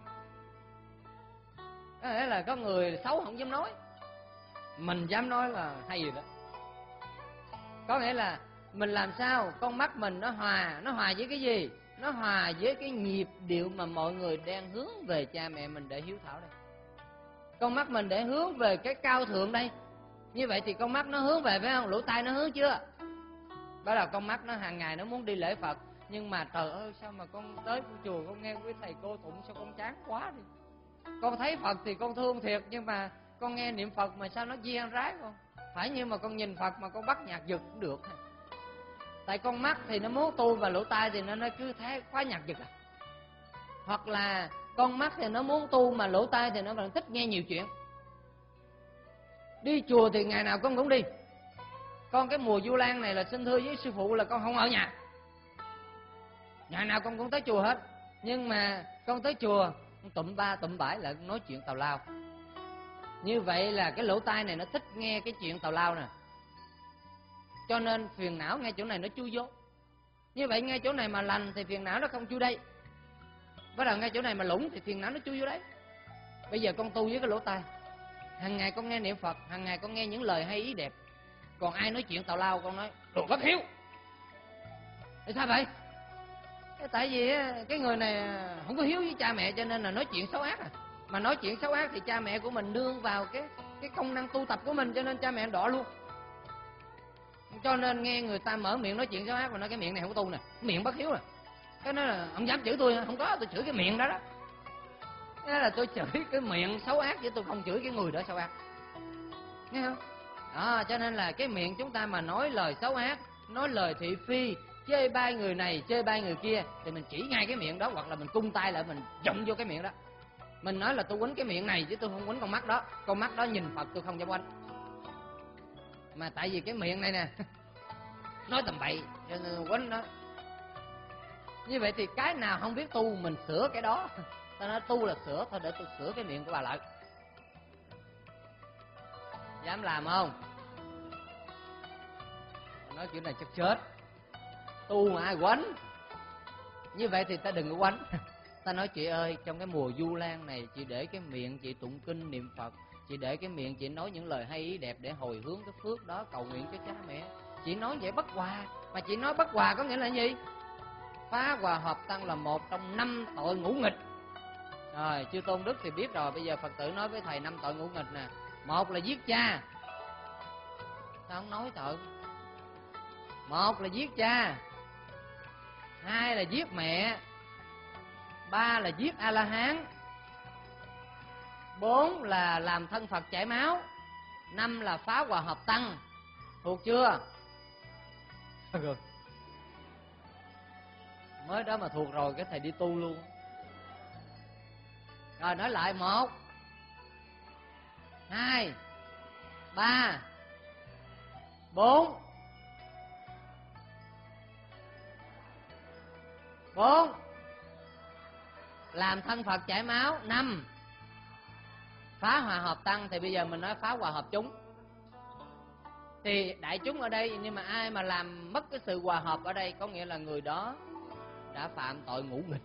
Có nghĩa là có người xấu không dám nói, mình dám nói là hay rồi đó. Có nghĩa là mình làm sao con mắt mình nó hòa. Nó hòa với cái gì? Nó hòa với cái nhịp điệu mà mọi người đang hướng về cha mẹ mình để hiếu thảo đây. Con mắt mình để hướng về cái cao thượng đây. Như vậy thì con mắt nó hướng về, phải không? Lỗ tai nó hướng chưa? Đó là con mắt nó hàng ngày nó muốn đi lễ Phật. Nhưng mà trời ơi, sao mà con tới chùa con nghe quý thầy cô tụng sao con chán quá đi. Con thấy Phật thì con thương thiệt, nhưng mà con nghe niệm Phật mà sao nó gian rái con. Phải như mà con nhìn Phật mà con bắt nhạc giật cũng được. Tại con mắt thì nó muốn tu, và lỗ tai thì nó, nó cứ thấy khóa nhạc giật à. Hoặc là con mắt thì nó muốn tu, mà lỗ tai thì nó vẫn thích nghe nhiều chuyện. Đi chùa thì ngày nào con cũng đi. Con cái mùa Vu Lan này là xin thưa với sư phụ là con không ở nhà. Ngày nào con cũng tới chùa hết. Nhưng mà con tới chùa tụm ba tụm bãi lại nói chuyện tào lao. Như vậy là cái lỗ tai này nó thích nghe cái chuyện tào lao nè. Cho nên phiền não ngay chỗ này nó chui vô. Như vậy ngay chỗ này mà lành thì phiền não nó không chui đây. Bắt đầu ngay chỗ này mà lủng thì phiền não nó chui vô đấy. Bây giờ con tu với cái lỗ tai, hàng ngày con nghe niệm Phật, hàng ngày con nghe những lời hay ý đẹp. Còn ai nói chuyện tào lao con nói đồ bất hiếu. Tại sao vậy? Tại vì cái người này không có hiếu với cha mẹ, cho nên là nói chuyện xấu ác à. Mà nói chuyện xấu ác thì cha mẹ của mình nương vào cái cái công năng tu tập của mình, cho nên cha mẹ đỏ luôn. Cho nên nghe người ta mở miệng nói chuyện xấu ác mà nói cái miệng này không có tu nè, miệng bất hiếu nè. Cái nói là không dám chửi tôi, không có, tôi chửi cái miệng đó đó. Thế là tôi chửi cái miệng xấu ác chứ tôi không chửi cái người đó xấu ác. Nghe không? Đó, cho nên là cái miệng chúng ta mà nói lời xấu ác, nói lời thị phi, chê bai người này, chê bai người kia, thì mình chỉ ngay cái miệng đó, hoặc là mình cung tay lại mình giọng vô cái miệng đó. Mình nói là tôi quýnh cái miệng này chứ tôi không quýnh con mắt đó. Con mắt đó nhìn Phật tôi không dám quýnh. Mà tại vì cái miệng này nè nói tầm bậy cho nên quýnh đó. Như vậy thì cái nào không biết tu mình sửa cái đó. Ta nói tu là sửa thôi, để tôi sửa cái miệng của bà lại. Dám làm không? Nói chuyện này chắc chết. Tu mà ai quánh. Như vậy thì ta đừng có quánh. Ta nói chị ơi, trong cái mùa Vu Lan này, chị để cái miệng chị tụng kinh niệm Phật, chị để cái miệng chị nói những lời hay ý đẹp để hồi hướng cái phước đó, cầu nguyện cho cha mẹ. Chị nói vậy bất hòa. Mà chị nói bất hòa có nghĩa là gì? Phá hòa hợp tăng là một trong năm tội ngũ nghịch. Rồi, chư Tôn Đức thì biết rồi. Bây giờ Phật tử nói với thầy năm tội ngũ nghịch nè. Một là giết cha. Sao không nói tội? Một là giết cha, hai là giết mẹ, ba là giết A-la-hán, bốn là làm thân Phật chảy máu, năm là phá hòa hợp tăng. Thuộc chưa? Mới đó mà thuộc rồi cái thầy đi tu luôn. Rồi nói lại: một, hai, ba, bốn. Bốn, làm thân Phật chảy máu. Năm, phá hòa hợp tăng. Thì bây giờ mình nói phá hòa hợp chúng. Thì đại chúng ở đây, nhưng mà ai mà làm mất cái sự hòa hợp ở đây, có nghĩa là người đó đã phạm tội ngũ nghịch.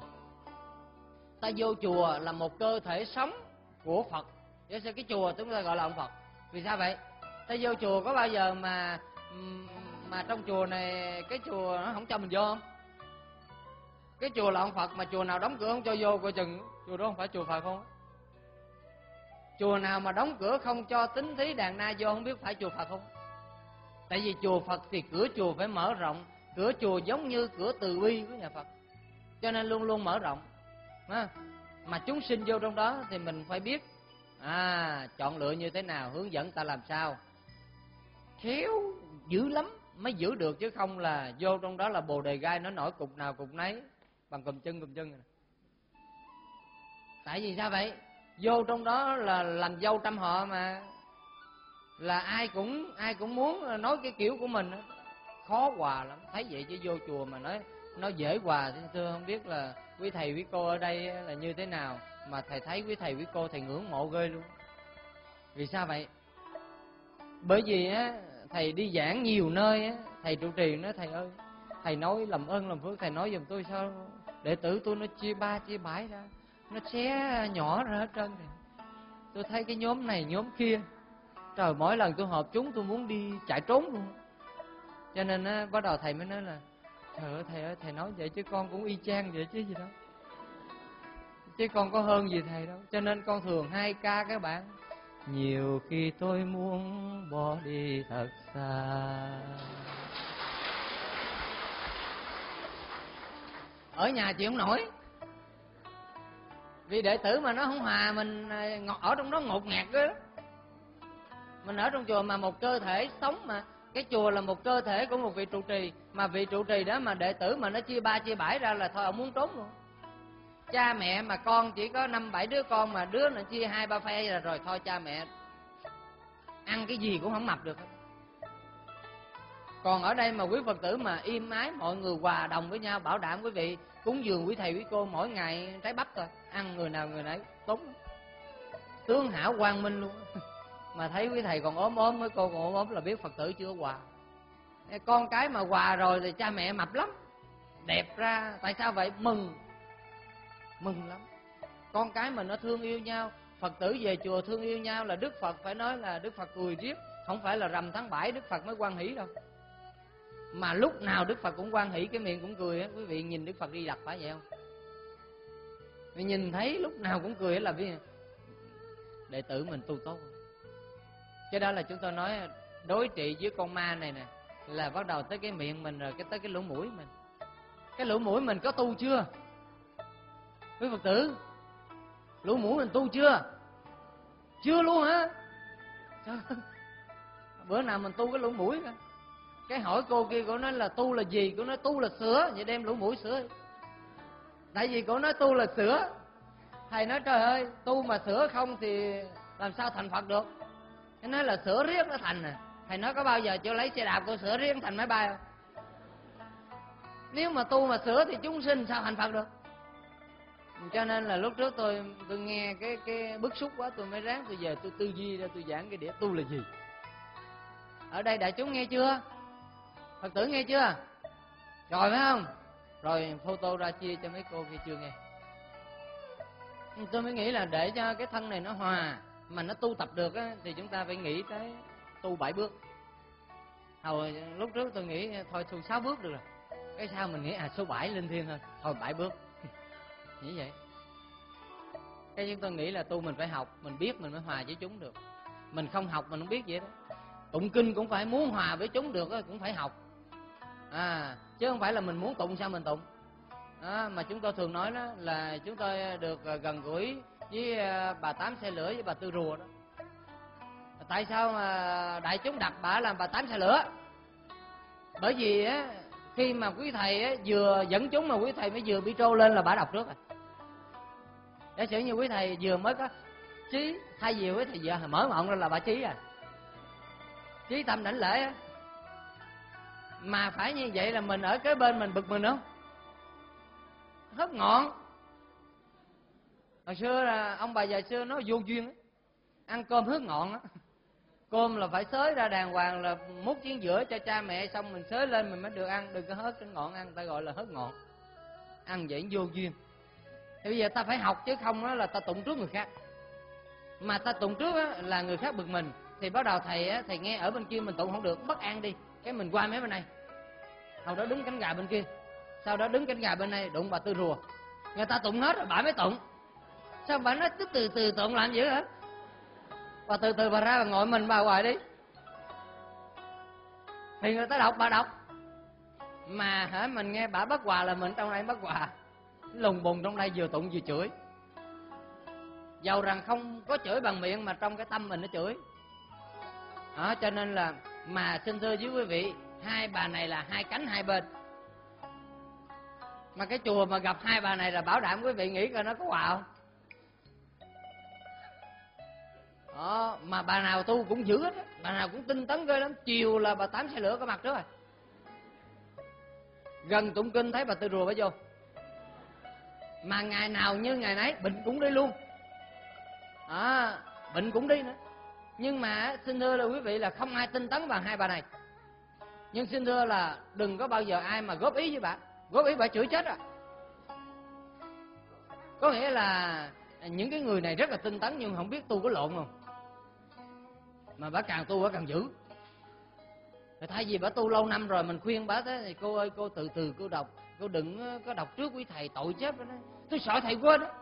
Ta vô chùa là một cơ thể sống của Phật. Vậy sao cái chùa chúng ta gọi là ông Phật? Vì sao vậy? Ta vô chùa có bao giờ mà mà trong chùa này, cái chùa nó không cho mình vô không? Cái chùa là ông Phật, mà chùa nào đóng cửa không cho vô, coi chừng Chùa đó không phải chùa Phật không? Chùa nào mà đóng cửa không cho tín thí đàn na vô không biết phải chùa Phật không? Tại vì chùa Phật thì cửa chùa phải mở rộng, cửa chùa giống như cửa từ bi của nhà Phật, cho nên luôn luôn mở rộng. Mà chúng sinh vô trong đó thì mình phải biết à chọn lựa như thế nào, hướng dẫn ta làm sao khéo dữ lắm mới giữ được, chứ không là vô trong đó là bồ đề gai nó nổi cục nào cục nấy bằng cùm chân cùm chân. Tại vì sao vậy? Vô trong đó là làm dâu trăm họ mà, là ai cũng ai cũng muốn nói cái kiểu của mình, khó hòa lắm. Thấy vậy chứ vô chùa mà nói nó dễ hòa thì thưa không biết là quý thầy quý cô ở đây là như thế nào, mà thầy thấy quý thầy quý cô thầy ngưỡng mộ ghê luôn. Vì sao vậy? Bởi vì á thầy đi giảng nhiều nơi á, thầy trụ trì nói thầy ơi, thầy nói làm ơn làm phước, thầy nói giùm tôi sao đệ tử tôi nó chia ba chia bãi ra, nó xé nhỏ ra hết trơn rồi. Tôi thấy cái nhóm này nhóm kia, trời, mỗi lần tôi họp chúng tôi muốn đi chạy trốn luôn. Cho nên á bắt đầu thầy mới nói là trời ơi thầy ơi, thầy nói vậy chứ con cũng y chang vậy chứ gì đâu, chứ con có hơn gì thầy đâu. Cho nên con thường hay ca các bạn: nhiều khi tôi muốn bỏ đi thật xa. Ở nhà chịu không nổi, vì đệ tử mà nó không hòa, mình ở trong đó ngột ngạt đó. Mình ở trong chùa mà một cơ thể sống, mà cái chùa là một cơ thể của một vị trụ trì, mà vị trụ trì đó mà đệ tử mà nó chia ba chia bãi ra là thôi ông muốn trốn luôn. Cha mẹ mà con chỉ có năm bảy đứa con, mà đứa nó chia hai ba phe là rồi thôi cha mẹ ăn cái gì cũng không mập được. Còn ở đây mà quý Phật tử mà im ái, mọi người hòa đồng với nhau, bảo đảm quý vị cúng dường quý thầy quý cô mỗi ngày trái bắp thôi, ăn người nào người nấy tốt, tướng hảo quang minh luôn. Mà thấy quý thầy còn ốm ốm, với cô còn ốm ốm là biết Phật tử chưa hòa. Con cái mà hòa rồi thì cha mẹ mập lắm, đẹp ra. Tại sao vậy? Mừng, mừng lắm. Con cái mình nó thương yêu nhau, Phật tử về chùa thương yêu nhau là Đức Phật phải nói là Đức Phật cười riết, không phải là rằm tháng bảy Đức Phật mới hoan hỷ đâu. Mà lúc nào Đức Phật cũng hoan hỷ, cái miệng cũng cười á. Quý vị nhìn Đức Phật đi đặt phải vậy không? Mình nhìn thấy lúc nào cũng cười là vì đệ tử mình tu tốt. Cái đó là chúng tôi nói đối trị với con ma này nè, là bắt đầu tới cái miệng mình rồi cái tới cái lỗ mũi mình. Cái lỗ mũi mình có tu chưa? Quý Phật tử, lỗ mũi mình tu chưa? Chưa luôn hả? Trời, bữa nào mình tu cái lỗ mũi coi. Cái hỏi cô kia, cô nói là tu là gì? Cô nói tu là sữa. Vậy đem lỗ mũi sữa. Tại vì cô nói tu là sữa. Thầy nói trời ơi, tu mà sữa không thì làm sao thành Phật được? Cái nói là sữa riết nó thành à. Thầy nói có bao giờ cho lấy xe đạp cô sữa riết thành máy bay không? Nếu mà tu mà sữa thì chúng sinh sao thành Phật được? Cho nên là lúc trước tôi tôi nghe cái cái bức xúc quá, tôi mới ráng tôi về tôi tư duy ra, tôi giảng cái đĩa tu là gì. Ở đây đại chúng nghe chưa? Phật tử nghe chưa? Rồi phải không? Rồi photo ra chia cho mấy cô kia chưa nghe. Tôi mới nghĩ là để cho cái thân này nó hòa, mà nó tu tập được á, thì chúng ta phải nghĩ tới tu bảy bước. Hồi lúc trước tôi nghĩ thôi tu sáu bước được rồi. Cái sao mình nghĩ à số bảy linh thiêng hơn, thôi bảy bước. Nghĩ vậy. Cái chúng tôi nghĩ là tu mình phải học, mình biết mình mới hòa với chúng được. Mình không học mình không biết vậy đó. Tụng kinh cũng phải muốn hòa với chúng được cũng phải học. À, chứ không phải là mình muốn tụng sao mình tụng. À, mà chúng tôi thường nói đó là chúng tôi được gần gũi với bà Tám Xe Lửa với bà Tư Rùa đó. Tại sao mà đại chúng đặt bà làm bà Tám Xe Lửa? Bởi vì á, khi mà quý thầy á, vừa dẫn chúng mà quý thầy mới vừa bị trô lên là bà đọc trước rồi. Giả sử như quý thầy vừa mới có trí, thay vì quý thầy vừa mở mộng ra là bà trí à, trí tâm đảnh lễ á. Mà phải như vậy là mình ở kế bên mình bực mình không? Hết ngọn. Hồi xưa là ông bà già xưa nói vô duyên á, ăn cơm hớt ngọn á. Cơm là phải xới ra đàng hoàng, là múc chén giữa cho cha mẹ xong mình xới lên mình mới được ăn, đừng có hớt cái ngọn ăn, ta gọi là hớt ngọn. Ăn vậy vô duyên. Thì bây giờ ta phải học chứ không đó là ta tụng trước người khác. Mà ta tụng trước á, là người khác bực mình, thì bắt đầu thầy á, thầy nghe ở bên kia mình tụng không được, bất an đi, cái mình qua mấy bên này. Sau đó đứng cánh gà bên kia, sau đó đứng cánh gà bên này đụng bà Tư Rùa. Người ta tụng hết rồi bà mới tụng. Sao bà nói từ từ từ tụng làm dữ hả? Bà từ từ bà ra bà ngồi mình bà hoài đi. Thì người ta đọc bà đọc. Mà hả mình nghe bà bắt quà là mình trong đây bắt quà. Lùng bùng trong đây vừa tụng vừa chửi. Dầu rằng không có chửi bằng miệng mà trong cái tâm mình nó chửi. Đó, cho nên là mà xin thưa với quý vị, hai bà này là hai cánh hai bên. Mà cái chùa mà gặp hai bà này là bảo đảm quý vị nghĩ coi nó có quà không. Đó, mà bà nào tu cũng dữ hết á, bà nào cũng tinh tấn ghê lắm. Chiều là bà tám xe lửa có mặt trước rồi. Gần tụng kinh thấy bà Tư Rùa bà vô. Mà ngày nào như ngày nấy bệnh cũng đi luôn. À, bệnh cũng đi nữa. Nhưng mà xin thưa là quý vị là không ai tinh tấn bằng hai bà này. Nhưng xin thưa là đừng có bao giờ ai mà góp ý với bà. Góp ý bà chửi chết à. Có nghĩa là những cái người này rất là tinh tấn nhưng không biết tu có lộn không. Mà bà càng tu bà càng dữ. Thay vì bà tu lâu năm rồi mình khuyên bà thế thì cô ơi cô từ từ cô đọc. Cô đừng có đọc trước quý thầy tội chết. Tôi sợ thầy quên đó.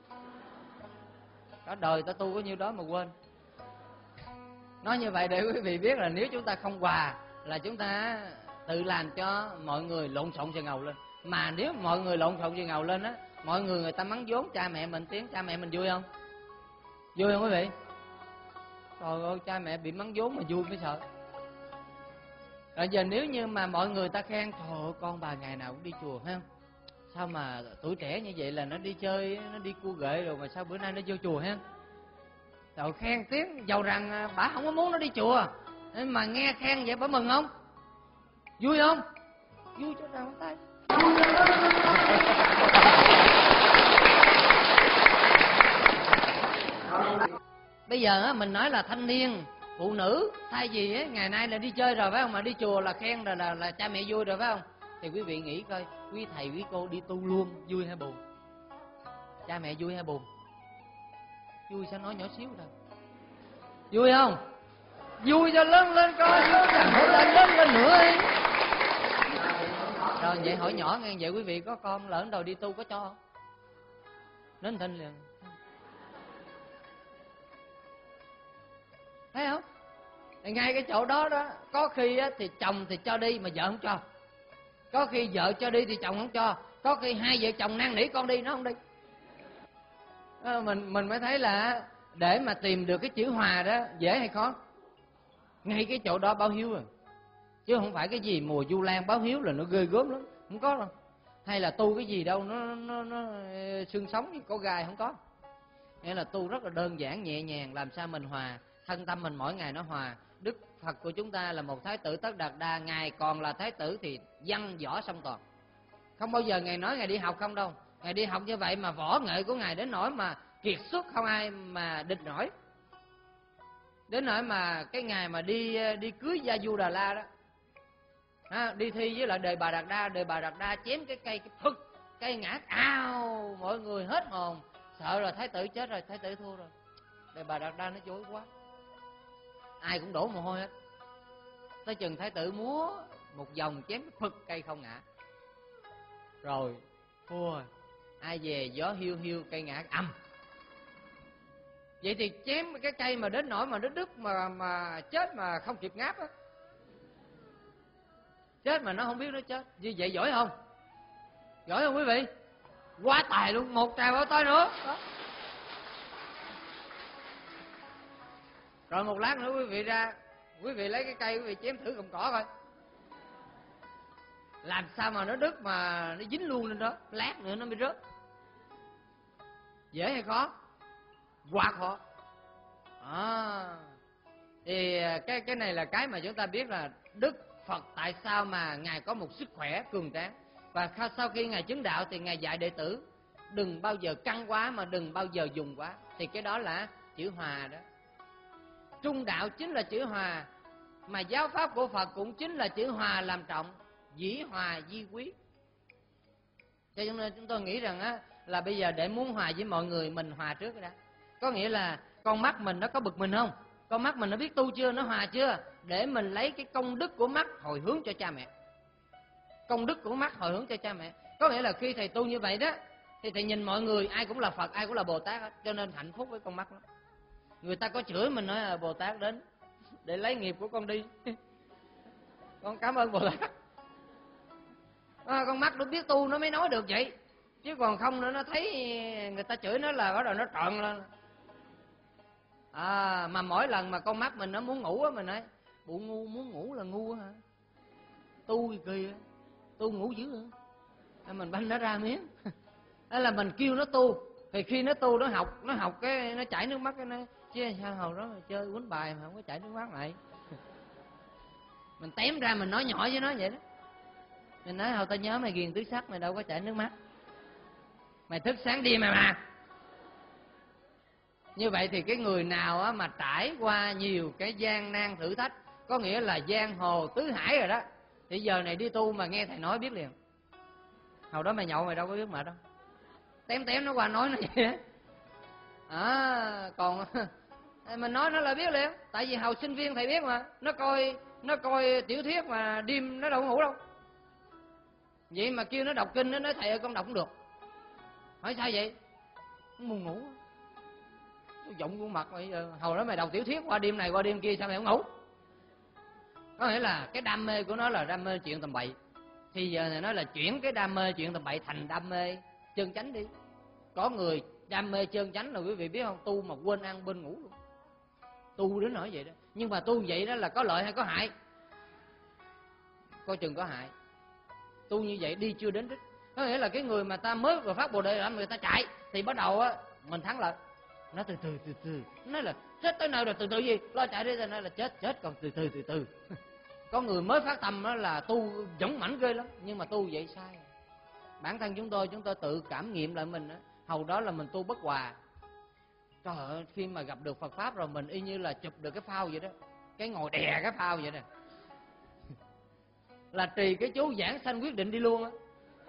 Cả đời ta tu có nhiêu đó mà quên. Nói như vậy để quý vị biết là nếu chúng ta không hòa là chúng ta tự làm cho mọi người lộn xộn xì ngầu lên. Mà nếu mọi người lộn xộn xì ngầu lên á, mọi người người ta mắng vốn cha mẹ mình tiếng, cha mẹ mình vui không? Vui không quý vị? Trời ơi, cha mẹ bị mắng vốn mà vui mới sợ. Rồi giờ nếu như mà mọi người ta khen, trời ơi con bà ngày nào cũng đi chùa phải không? Sao mà tuổi trẻ như vậy là nó đi chơi, nó đi cua gệ rồi mà sao bữa nay nó vô chùa ha? Rồi khen tiếng, dầu rằng bà không có muốn nó đi chùa, mà nghe khen vậy bà mừng không? Vui không? Vui cho ra ngón tay. Bây giờ mình nói là thanh niên, phụ nữ, thay vì ngày nay là đi chơi rồi phải không, mà đi chùa là khen rồi là, là cha mẹ vui rồi phải không? Thì quý vị nghĩ coi, quý thầy quý cô đi tu luôn vui hay buồn? Cha mẹ vui hay buồn? Vui sao nói nhỏ xíu thôi. Vui không? Vui cho lớn lên coi, chẳng phải lên lớn lên nữa ấy. Rồi vậy hỏi nhỏ nghe vậy quý vị có con lỡ đầu đi tu có cho không? Đến thinh liền. Thấy không? Thì ngay cái chỗ đó đó, có khi á, thì chồng thì cho đi mà vợ không cho. Có khi vợ cho đi thì chồng không cho. Có khi hai vợ chồng năn nỉ con đi nó không đi. À, mình mình mới thấy là để mà tìm được cái chữ hòa đó dễ hay khó? Ngay cái chỗ đó báo hiếu rồi. Chứ không phải cái gì mùa du lan báo hiếu là nó ghê gớm lắm. Không có đâu. Hay là tu cái gì đâu nó nó, nó xương sống như có gai, không có. Nghĩa là tu rất là đơn giản nhẹ nhàng, làm sao mình hòa, thân tâm mình mỗi ngày nó hòa. Đức Phật của chúng ta là một thái tử Tất Đạt Đa, ngài còn là thái tử thì văn võ song toàn. Không bao giờ ngài nói ngài đi học không đâu. Ngài đi học như vậy mà võ nghệ của ngài đến nỗi mà kiệt xuất không ai mà địch nổi. Đến nỗi mà cái ngày mà đi đi cưới Gia Du Đà La đó, à, đi thi với lại Đề Bà Đạt Đa, Đề Bà Đạt Đa chém cái cây cái phực, cây ngã ao, mọi người hết hồn, sợ rồi thái tử chết rồi, thái tử thua rồi. Đề Bà Đạt Đa nó chối quá, ai cũng đổ mồ hôi hết. Tới chừng thái tử múa một vòng chém cái phực cây không ngã, rồi thua rồi. Ai về gió hiu hiu cây ngã ầm. Vậy thì chém cái cây mà đến nỗi mà nó đứt mà mà chết mà không kịp ngáp á, chết mà nó không biết nó chết. Như vậy giỏi không? Giỏi không quý vị? Quá tài luôn, một tràng bao tay nữa đó. Rồi một lát nữa quý vị ra, quý vị lấy cái cây quý vị chém thử cọng cỏ coi, làm sao mà nó đứt mà nó dính luôn lên đó, lát nữa nó mới rớt. Dễ hay khó? Quá khó. À, thì cái cái này là cái mà chúng ta biết là Đức Phật tại sao mà ngài có một sức khỏe cường tráng, và sau khi ngài chứng đạo thì ngài dạy đệ tử đừng bao giờ căng quá mà đừng bao giờ dùng quá. Thì cái đó là chữ hòa đó. Trung đạo chính là chữ hòa, mà giáo pháp của Phật cũng chính là chữ hòa làm trọng, dĩ hòa vi quý. Cho nên chúng tôi nghĩ rằng á, là bây giờ để muốn hòa với mọi người mình hòa trước đã. Có nghĩa là con mắt mình nó có bực mình không? Con mắt mình nó biết tu chưa, nó hòa chưa? Để mình lấy cái công đức của mắt hồi hướng cho cha mẹ. Công đức của mắt hồi hướng cho cha mẹ. Có nghĩa là khi thầy tu như vậy đó, Thì thầy nhìn mọi người ai cũng là Phật, ai cũng là Bồ Tát hết, cho nên hạnh phúc với con mắt lắm. Người ta có chửi mình nói là Bồ Tát đến để lấy nghiệp của con đi. Con cảm ơn Bồ Tát. À, con mắt nó biết tu nó mới nói được vậy, chứ còn không nữa nó thấy người ta chửi nó là bắt đầu nó trợn lên. À, mà mỗi lần mà con mắt mình nó muốn ngủ á, mình nói bộ ngu, muốn ngủ là ngu hả? Tu gì kỳ, tu ngủ dữ hả? À, mình banh nó ra miếng. Đó là mình kêu nó tu, thì khi nó tu nó học, nó học cái nó chảy nước mắt, cái nó chứ sao hồi đó chơi quýnh bài mà không có chảy nước mắt lại. Mình tém ra mình nói nhỏ với nó vậy đó. Mình nói hồi tao nhớ mày ghiền tứ sắc, mày đâu có chảy nước mắt, mày thức sáng đi mà mà. Như vậy thì cái người nào á mà trải qua nhiều cái gian nan thử thách, có nghĩa là giang hồ tứ hải rồi đó, thì giờ này đi tu mà nghe thầy nói biết liền. Hồi đó mày nhậu mày đâu có biết mệt đâu, tém tém nó qua nói nó vậy đó. À, còn mình nói nó là biết liền, tại vì hồi sinh viên thầy biết mà, nó coi nó coi tiểu thuyết mà đêm nó đâu có ngủ đâu. Vậy mà kêu nó đọc kinh, nó nói thầy ơi con đọc không được. Hỏi sao vậy? Nó buồn ngủ. Nó giọng khuôn mặt mày, hồi đó mày đọc tiểu thuyết qua đêm này qua đêm kia sao mày không ngủ? Có nghĩa là cái đam mê của nó là đam mê chuyện tầm bậy. Thì giờ này nói là chuyển cái đam mê chuyện tầm bậy thành đam mê chân chánh đi. Có người đam mê chân chánh là quý vị biết không, tu mà quên ăn quên ngủ luôn. Tu đến nỗi vậy đó. Nhưng mà tu vậy đó là có lợi hay có hại? Coi chừng có hại. Tu như vậy đi chưa đến đích. Có nghĩa là cái người mà ta mới vào phát Bồ Đề làm người ta chạy, thì bắt đầu á mình thắng lợi. Nó từ từ từ từ, nói là chết tới nơi rồi, từ từ gì lo chạy đi, rồi nói là chết chết còn từ từ từ từ. Có người mới phát tâm đó là tu dũng mãnh ghê lắm, nhưng mà tu vậy sai. Bản thân chúng tôi chúng tôi tự cảm nghiệm lại mình á, hầu đó là mình tu bất hòa. Trời ơi, khi mà gặp được Phật pháp rồi mình y như là chụp được cái phao vậy đó, cái ngồi đè cái phao vậy nè. Là trì cái chú giảng sanh quyết định đi luôn á.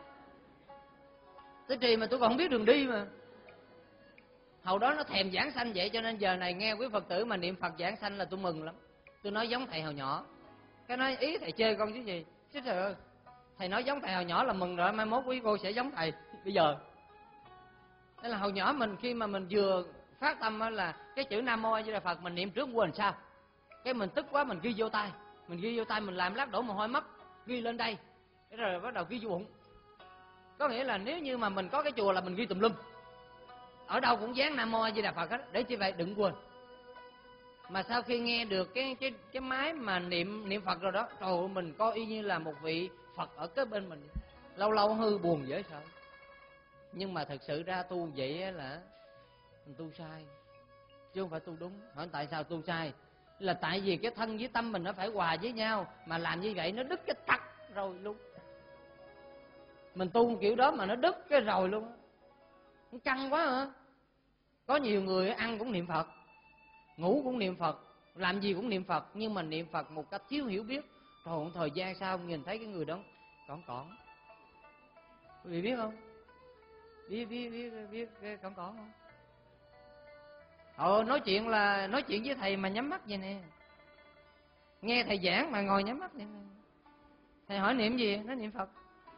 Tới trì mà tôi còn không biết đường đi mà. Hầu đó nó thèm giảng sanh vậy, cho nên giờ này nghe quý Phật tử mà niệm Phật giảng sanh là tôi mừng lắm. Tôi nói giống thầy hồi nhỏ. Cái nói ý thầy chê con chứ gì. Chứ trời ơi, thầy nói giống thầy hồi nhỏ là mừng rồi, mai mốt quý cô sẽ giống thầy bây giờ. Nên là hồi nhỏ mình khi mà mình vừa phát tâm là cái chữ Nam Mô A Di Đà Phật mình niệm trước quên sao. Cái mình tức quá mình ghi vô tay, mình ghi vô tay mình làm lát đổ mồ hôi mất, ghi lên đây. Cái rồi bắt đầu ghi vô bụng. Có nghĩa là nếu như mà mình có cái chùa là mình ghi tùm lum, ở đâu cũng dán Nam Mô A Di Đà Phật hết, để chi vậy đừng quên. Mà sau khi nghe được cái cái cái máy mà niệm niệm Phật rồi đó, trời ơi, mình coi y như là một vị Phật ở kế bên mình, lâu lâu hư buồn dễ sợ. Nhưng mà thật sự ra tu vậy là mình tu sai, chứ không phải tu đúng. Hỏi tại sao tu sai? Là tại vì cái thân với tâm mình nó phải hòa với nhau, mà làm như vậy nó đứt cái tắc rồi luôn. Mình tu kiểu đó mà nó đứt cái rồi luôn, nó căng quá hả? Có nhiều người ăn cũng niệm Phật, ngủ cũng niệm Phật, làm gì cũng niệm Phật, nhưng mà niệm Phật một cách thiếu hiểu biết. Rồi thời gian sau nhìn thấy cái người đó còn còn, quý vị biết không? Biết biết biết biết cái còn còn không? Ờ, nói chuyện là nói chuyện với thầy mà nhắm mắt vậy nè, nghe thầy giảng mà ngồi nhắm mắt vậy nè. Thầy hỏi niệm gì? Nó niệm Phật.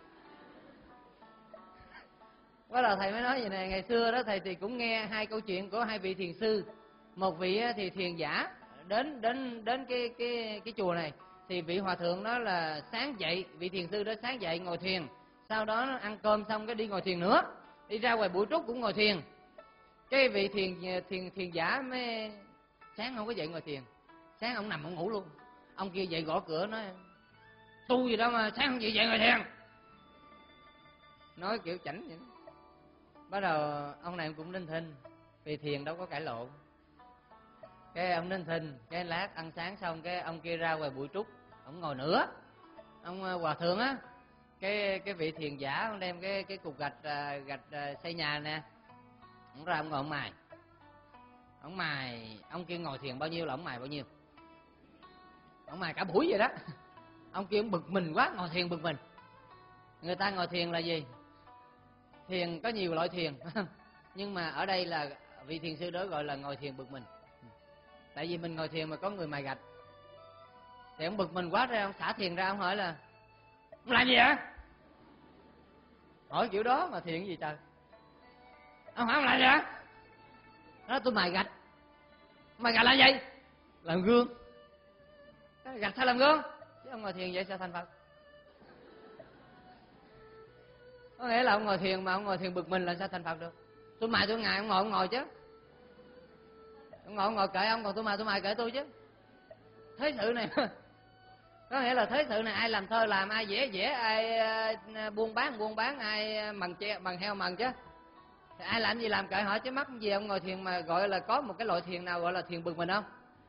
Bắt đầu thầy mới nói vậy nè, ngày xưa đó thầy thì cũng nghe hai câu chuyện của hai vị thiền sư. Một vị thì thiền giả đến đến đến cái cái cái chùa này, thì vị hòa thượng đó là sáng dậy, vị thiền sư đó sáng dậy ngồi thiền, sau đó nó ăn cơm xong cái đi ngồi thiền nữa, đi ra ngoài bụi trúc cũng ngồi thiền. Cái vị thiền thiền thiền giả mới sáng không có dậy ngồi thiền, sáng ông nằm ông ngủ luôn. Ông kia dậy gõ cửa nói tu gì đâu mà sáng không dậy dậy ngồi thiền, nói kiểu chảnh vậy đó. Bắt đầu ông này cũng ninh thinh, vì thiền đâu có cãi lộn. Cái ông ninh thinh, cái lát ăn sáng xong cái ông kia ra ngoài bụi trúc, ông ngồi nữa. Ông hòa thượng á, cái cái vị thiền giả ông đem cái cái cục gạch gạch xây nhà nè, ông ra ông ngồi ông mài. Ông mài, ông kia ngồi thiền bao nhiêu là ông mài bao nhiêu. Ông mài cả buổi vậy đó. Ông kia ông bực mình quá, ngồi thiền bực mình. Người ta ngồi thiền là gì? Thiền có nhiều loại thiền, nhưng mà ở đây là vị thiền sư đó gọi là ngồi thiền bực mình. Tại vì mình ngồi thiền mà có người mài gạch, thì ông bực mình quá ra, ông xả thiền ra, ông hỏi là ông làm gì hả? Hỏi kiểu đó mà thiền gì trời? Ông hỏi ông làm gì hả? Đó, tôi mài gạch. Mài gạch là gì? Làm gương. Gạch sao làm gương? Chứ ông ngồi thiền vậy sao thành Phật? Có nghĩa là ông ngồi thiền mà ông ngồi thiền bực mình là sao thành Phật được? Tôi mài tôi ngài, ông ngồi ông ngồi chứ. Ông ngồi ông ngồi kệ ông, còn tôi mài tôi mài kệ tôi chứ. Thế sự này có nghĩa là thế sự này ai làm thơ làm, ai vẽ vẽ, ai buôn bán buôn bán, ai mần che mần heo mần chứ. Thì ai làm gì làm kệ họ chứ, mắc gì ông ngồi thiền mà gọi là có một cái loại thiền nào gọi là thiền bực mình không?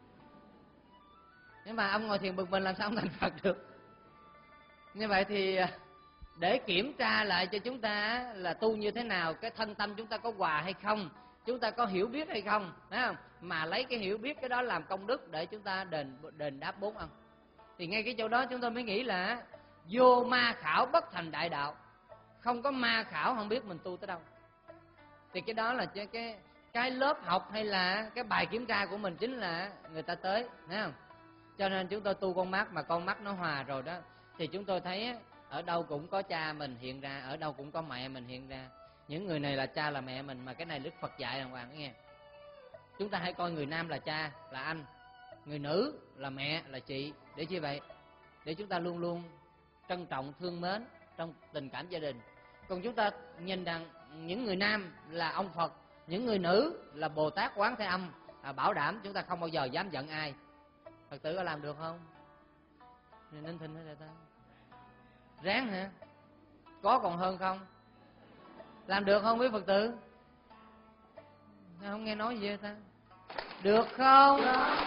Nhưng mà ông ngồi thiền bực mình làm sao ông thành Phật được? Như vậy thì để kiểm tra lại cho chúng ta là tu như thế nào, cái thân tâm chúng ta có hòa hay không, chúng ta có hiểu biết hay không, phải không? Mà lấy cái hiểu biết cái đó làm công đức để chúng ta đền đền đáp bốn ân. Thì ngay cái chỗ đó chúng tôi mới nghĩ là vô ma khảo bất thành đại đạo. Không có ma khảo không biết mình tu tới đâu. Thì cái đó là cái cái, cái lớp học hay là cái bài kiểm tra của mình chính là người ta tới, thấy không? Cho nên chúng tôi tu con mắt, mà con mắt nó hòa rồi đó thì chúng tôi thấy ở đâu cũng có cha mình hiện ra, ở đâu cũng có mẹ mình hiện ra. Những người này là cha là mẹ mình, mà cái này Đức Phật dạy đàng hoàng nghe. Chúng ta hãy coi người nam là cha, là anh, người nữ là mẹ, là chị. Để chi vậy? Để chúng ta luôn luôn trân trọng, thương mến trong tình cảm gia đình. Còn chúng ta nhìn rằng những người nam là ông Phật, những người nữ là Bồ Tát Quán Thế Âm, à, bảo đảm chúng ta không bao giờ dám giận ai. Phật tử có làm được không? Nên thinh hết rồi ta. Ráng hả? Có còn hơn không? Làm được không quý Phật tử? Không nghe nói gì vậy ta? Được không?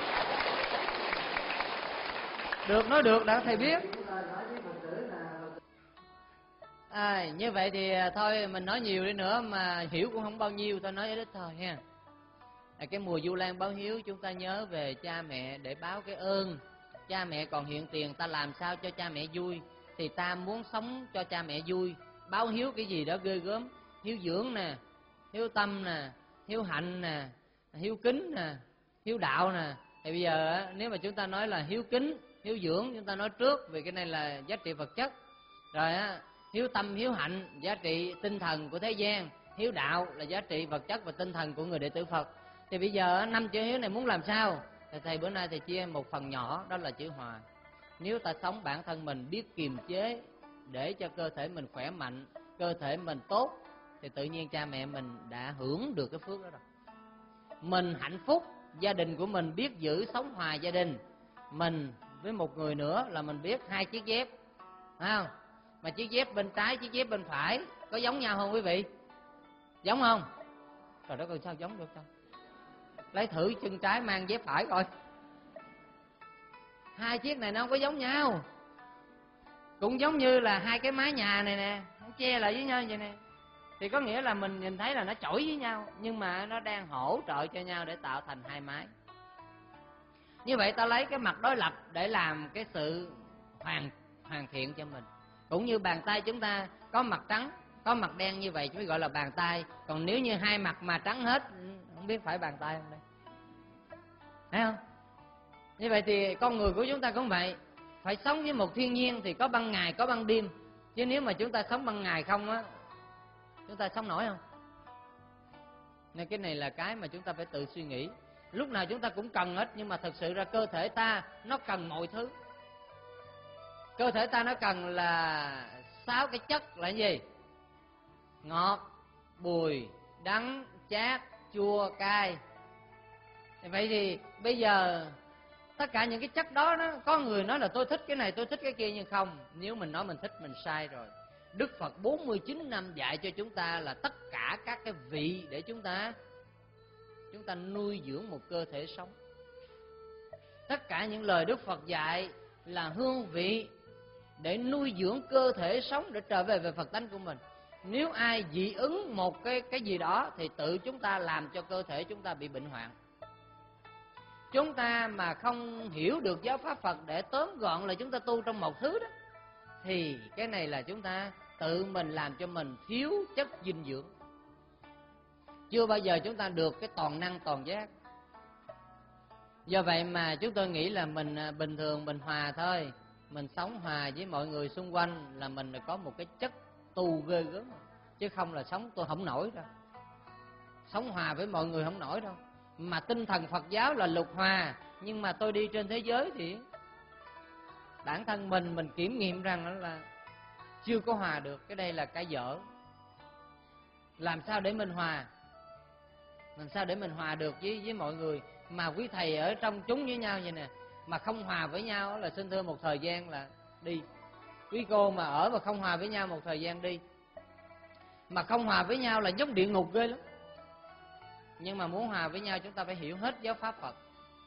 Được, nói được đã thầy biết. À, như vậy thì thôi mình nói nhiều đi nữa mà hiểu cũng không bao nhiêu, tôi nói ít thôi ha. À, cái mùa Vu Lan báo hiếu chúng ta nhớ về cha mẹ để báo cái ơn. Cha mẹ còn hiện tiền, ta làm sao cho cha mẹ vui thì ta muốn sống cho cha mẹ vui. Báo hiếu cái gì đó ghê gớm. Hiếu dưỡng nè, hiếu tâm nè, hiếu hạnh nè, hiếu kính nè, hiếu đạo nè. Thì bây giờ nếu mà chúng ta nói là hiếu kính, hiếu dưỡng, chúng ta nói trước vì cái này là giá trị vật chất. Rồi á, hiếu tâm, hiếu hạnh, giá trị tinh thần của thế gian. Hiếu đạo là giá trị vật chất và tinh thần của người đệ tử Phật. Thì bây giờ năm chữ hiếu này muốn làm sao? Thì thầy bữa nay thầy chia một phần nhỏ, đó là chữ hòa. Nếu ta sống bản thân mình biết kiềm chế để cho cơ thể mình khỏe mạnh, cơ thể mình tốt, thì tự nhiên cha mẹ mình đã hưởng được cái phước đó rồi. Mình hạnh phúc, gia đình của mình biết giữ sống hòa gia đình. Mình với một người nữa là mình biết hai chiếc dép, phải không? Mà chiếc dép bên trái, chiếc dép bên phải có giống nhau không quý vị? Giống không? Trời đất ơi, sao giống được sao? Lấy thử chân trái mang dép phải coi. Hai chiếc này nó không có giống nhau. Cũng giống như là hai cái mái nhà này nè, nó che lại với nhau vậy nè. Thì có nghĩa là mình nhìn thấy là nó chổi với nhau, nhưng mà nó đang hỗ trợ cho nhau để tạo thành hai mái. Như vậy ta lấy cái mặt đối lập để làm cái sự hoàn hoàn thiện cho mình. Cũng như bàn tay chúng ta có mặt trắng, có mặt đen như vậy mới gọi là bàn tay. Còn nếu như hai mặt mà trắng hết, không biết phải bàn tay không đây? Thấy không? Như vậy thì con người của chúng ta cũng vậy. Phải sống với một thiên nhiên thì có ban ngày có ban đêm. Chứ nếu mà chúng ta sống ban ngày không á, chúng ta sống nổi không? Nên cái này là cái mà chúng ta phải tự suy nghĩ. Lúc nào chúng ta cũng cần hết, nhưng mà thật sự ra cơ thể ta nó cần mọi thứ. Cơ thể ta nó cần là sáu cái chất là gì? Ngọt, bùi, đắng, chát, chua, cay. Vậy thì bây giờ tất cả những cái chất đó, nó có người nói là tôi thích cái này, tôi thích cái kia, nhưng không. Nếu mình nói mình thích mình sai rồi. Đức Phật bốn mươi chín năm dạy cho chúng ta là tất cả các cái vị để chúng ta chúng ta nuôi dưỡng một cơ thể sống. Tất cả những lời Đức Phật dạy là hương vị để nuôi dưỡng cơ thể sống, để trở về về Phật tánh của mình. Nếu ai dị ứng một cái cái gì đó thì tự chúng ta làm cho cơ thể chúng ta bị bệnh hoạn. Chúng ta mà không hiểu được giáo pháp Phật để tóm gọn là chúng ta tu trong một thứ đó, thì cái này là chúng ta tự mình làm cho mình thiếu chất dinh dưỡng. Chưa bao giờ chúng ta được cái toàn năng toàn giác. Do vậy mà chúng tôi nghĩ là mình bình thường, mình hòa thôi. Mình sống hòa với mọi người xung quanh là mình có một cái chất tu ghê gớm. Chứ không là sống tôi không nổi đâu. sống hòa với mọi người không nổi đâu. Mà tinh thần Phật giáo là lục hòa, nhưng mà tôi đi trên thế giới thì bản thân mình mình kiểm nghiệm rằng là chưa có hòa được. Cái đây là cái dở. Làm sao để mình hòa? Làm sao để mình hòa được với với mọi người? Mà quý thầy ở trong chúng với nhau vậy nè, mà không hòa với nhau là xin thưa một thời gian là đi. Quý cô mà ở mà không hòa với nhau một thời gian đi. Mà không hòa với nhau là giống địa ngục ghê lắm. Nhưng mà muốn hòa với nhau chúng ta phải hiểu hết giáo pháp Phật.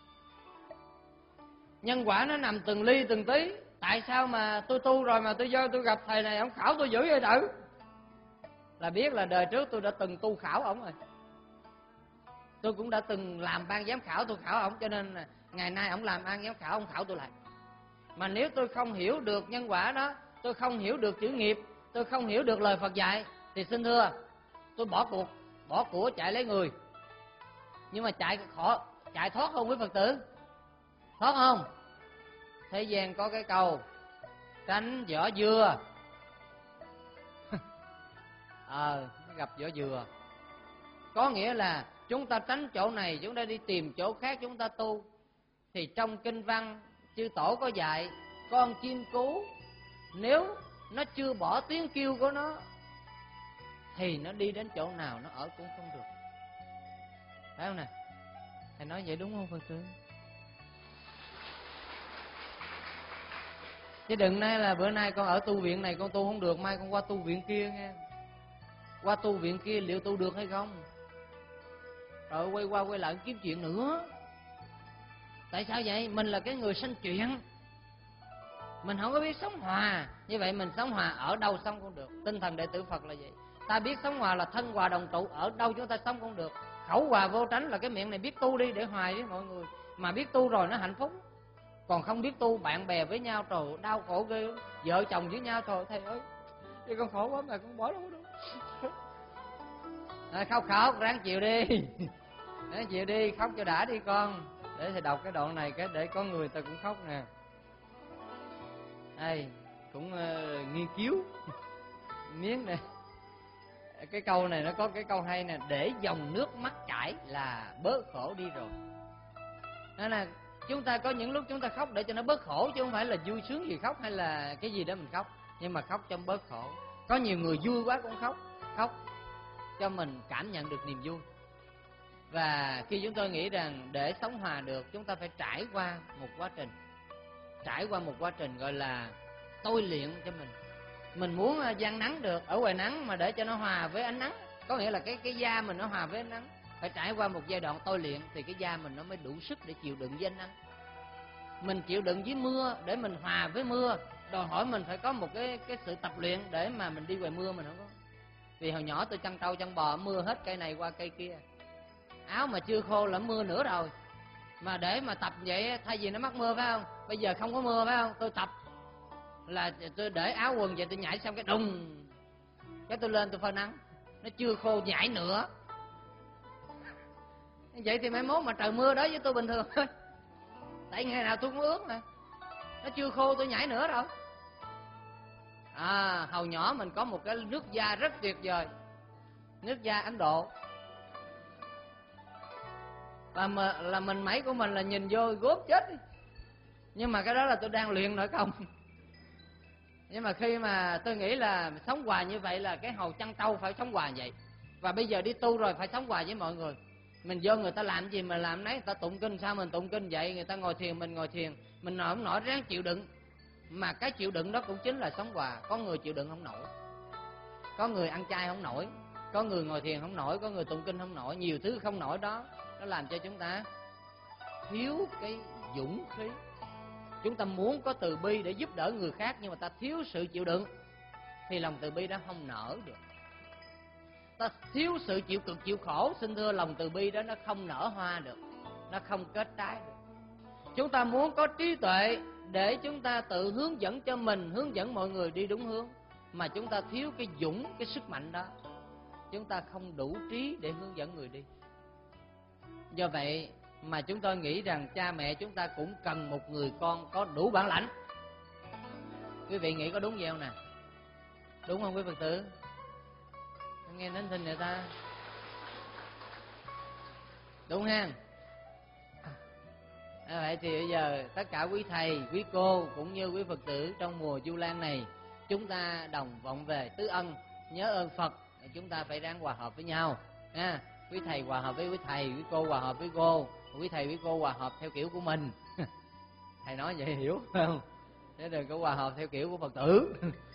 Nhân quả nó nằm từng ly từng tí. Tại sao mà tôi tu rồi mà tôi vô tôi gặp thầy này, ông khảo tôi dữ vậy tử? Là biết là đời trước tôi đã từng tu khảo ổng rồi. Tôi cũng đã từng làm ban giám khảo, tôi khảo ổng, cho nên là ngày nay ổng làm ban giám khảo, ông khảo tôi lại. Mà nếu tôi không hiểu được nhân quả đó, tôi không hiểu được chữ nghiệp, tôi không hiểu được lời Phật dạy, thì xin thưa tôi bỏ cuộc, bỏ của chạy lấy người. Nhưng mà chạy khó, chạy thoát không quý Phật tử? Thoát không? Thế gian có cái câu tránh vỏ dừa. Ờ, à, gặp vỏ dừa. Có nghĩa là chúng ta tránh chỗ này, chúng ta đi tìm chỗ khác chúng ta tu. Thì trong kinh văn chư tổ có dạy, con chim cú nếu nó chưa bỏ tiếng kêu của nó thì nó đi đến chỗ nào nó ở cũng không được. Phải không nè? Thầy nói vậy đúng không Phật tử? Chứ đừng nói là bữa nay con ở tu viện này con tu không được, mai con qua tu viện kia nghe. Qua tu viện kia liệu tu được hay không? Rồi quay qua quay lại kiếm chuyện nữa. Tại sao vậy? Mình là cái người sanh chuyện, mình không có biết sống hòa. Như vậy mình sống hòa ở đâu sống cũng được. Tinh thần đệ tử Phật là vậy. Ta biết sống hòa là thân hòa đồng trụ, ở đâu chúng ta sống cũng được. Khẩu hòa vô tránh là cái miệng này biết tu đi để hòa với mọi người. Mà biết tu rồi nó hạnh phúc. Còn không biết tu, bạn bè với nhau trời đau khổ ghê. Vợ chồng với nhau trời thầy ơi, thì con khổ quá mà con bỏ đâu đâu. À, khóc khóc ráng chịu đi. Ráng chịu đi, khóc cho đã đi con. Để thầy đọc cái đoạn này cái để có người ta cũng khóc nè. Đây cũng uh, nghiên cứu miếng này. Cái câu này nó có cái câu hay nè: để dòng nước mắt chảy là bớt khổ đi rồi. Đó là chúng ta có những lúc chúng ta khóc để cho nó bớt khổ, chứ không phải là vui sướng gì khóc hay là cái gì đó mình khóc, nhưng mà khóc cho bớt khổ. Có nhiều người vui quá cũng khóc, khóc cho mình cảm nhận được niềm vui. Và khi chúng tôi nghĩ rằng để sống hòa được, chúng ta phải trải qua một quá trình, trải qua một quá trình gọi là tôi luyện cho mình. Mình muốn gian nắng được, ở ngoài nắng mà để cho nó hòa với ánh nắng, có nghĩa là cái cái da mình nó hòa với ánh nắng. Phải trải qua một giai đoạn tôi luyện thì cái da mình nó mới đủ sức để chịu đựng với ánh nắng. Mình chịu đựng với mưa để mình hòa với mưa, đòi hỏi mình phải có một cái cái sự tập luyện để mà mình đi ngoài mưa mình không có. Vì hồi nhỏ tôi chăn trâu chăn bò, mưa hết cây này qua cây kia, áo mà chưa khô là mưa nữa rồi. Mà để mà tập vậy, thay vì nó mắc mưa phải không, bây giờ không có mưa phải không, tôi tập là tôi để áo quần vậy, tôi nhảy xong cái đùng, cái tôi lên tôi phơi nắng, nó chưa khô nhảy nữa. Vậy thì mai mốt mà trời mưa đó với tôi bình thường thôi. Tại ngày nào tôi cũng ướt mà, nó chưa khô tôi nhảy nữa rồi. À, hồi nhỏ mình có một cái nước da rất tuyệt vời, nước da Ấn Độ. Và mà, là mình mấy của mình là nhìn vô gốp chết đi. Nhưng mà cái đó là tôi đang luyện nội công. Nhưng mà khi mà tôi nghĩ là sống hòa như vậy là cái hồi chăn trâu phải sống hòa vậy. Và bây giờ đi tu rồi phải sống hòa với mọi người. Mình vô người ta làm gì mà làm nấy, người ta tụng kinh sao mình tụng kinh vậy, người ta ngồi thiền mình ngồi thiền, mình nổi không nổi ráng chịu đựng. Mà cái chịu đựng đó cũng chính là sống hòa. Có người chịu đựng không nổi, có người ăn chay không nổi, có người ngồi thiền không nổi, có người tụng kinh không nổi. Nhiều thứ không nổi đó, nó làm cho chúng ta thiếu cái dũng khí. Chúng ta muốn có từ bi để giúp đỡ người khác, nhưng mà ta thiếu sự chịu đựng thì lòng từ bi đó không nở được. Ta thiếu sự chịu cực chịu khổ, xin thưa lòng từ bi đó nó không nở hoa được, nó không kết trái được. Chúng ta muốn có trí tuệ để chúng ta tự hướng dẫn cho mình, hướng dẫn mọi người đi đúng hướng, mà chúng ta thiếu cái dũng, cái sức mạnh đó, chúng ta không đủ trí để hướng dẫn người đi. Do vậy mà chúng tôi nghĩ rằng cha mẹ chúng ta cũng cần một người con có đủ bản lãnh. Quý vị nghĩ có đúng vậy không nè? Đúng không quý Phật tử? Nghe đến tin người ta đúng ha? À, vậy thì bây giờ tất cả quý thầy, quý cô cũng như quý Phật tử trong mùa Vu Lan này, chúng ta đồng vọng về tứ ân, nhớ ơn Phật, chúng ta phải ráng hòa hợp với nhau ha. Quý thầy hòa hợp với quý thầy, quý cô hòa hợp với cô, quý thầy quý cô hòa hợp theo kiểu của mình. Thầy nói vậy hiểu không? Chứ đừng có hòa hợp theo kiểu của Phật tử.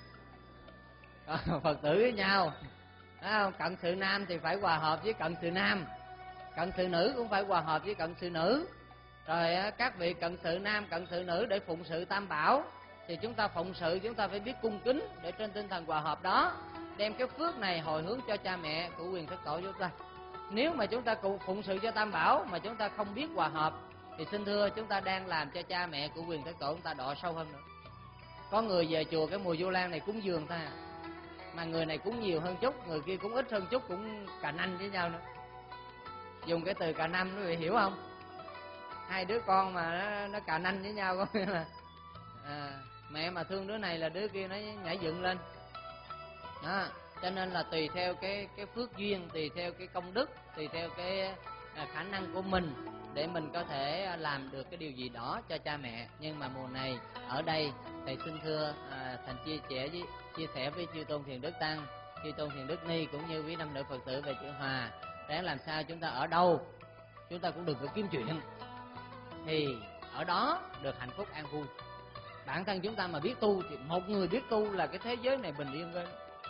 Phật tử với nhau, không? Cận sự nam thì phải hòa hợp với cận sự nam, cận sự nữ cũng phải hòa hợp với cận sự nữ. Rồi các vị cận sự nam, cận sự nữ để phụng sự Tam Bảo, thì chúng ta phụng sự chúng ta phải biết cung kính để trên tinh thần hòa hợp đó đem cái phước này hồi hướng cho cha mẹ của quyền thất tổ chúng ta. Nếu mà chúng ta cùng phụng sự cho Tam Bảo mà chúng ta không biết hòa hợp thì xin thưa chúng ta đang làm cho cha mẹ của quyền thất tổ chúng ta đọa sâu hơn nữa. Có người về chùa cái mùa Vu Lan này cúng dường ta, mà người này cúng nhiều hơn chút, người kia cũng ít hơn chút, cũng cà nanh với nhau nữa. Dùng cái từ cà nanh quý vị hiểu không? Hai đứa con mà nó, nó cà nanh với nhau, có nghĩa là à, mẹ mà thương đứa này là đứa kia nó nhảy dựng lên đó. Cho nên là tùy theo cái cái phước duyên, tùy theo cái công đức, tùy theo cái à, khả năng của mình để mình có thể làm được cái điều gì đó cho cha mẹ. Nhưng mà mùa này ở đây thầy xin thưa à, thành chia sẻ với chia sẻ với chư tôn Thiền Đức Tăng, chư tôn Thiền Đức Ni cũng như quý nam nữ Phật tử về chữ hòa, ráng làm sao chúng ta ở đâu chúng ta cũng đừng có kiếm chuyện, thì ở đó được hạnh phúc an vui. Bản thân chúng ta mà biết tu thì một người biết tu là cái thế giới này bình yên ghê,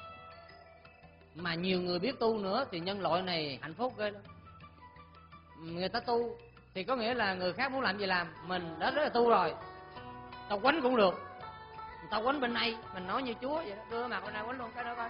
mà nhiều người biết tu nữa thì nhân loại này hạnh phúc ghê lắm. Người ta tu thì có nghĩa là người khác muốn làm gì làm, mình đã rất là tu rồi, tao quánh cũng được, tao quánh bên này, mình nói như Chúa vậy đó, đưa mặt bên này quánh luôn cái nữa coi,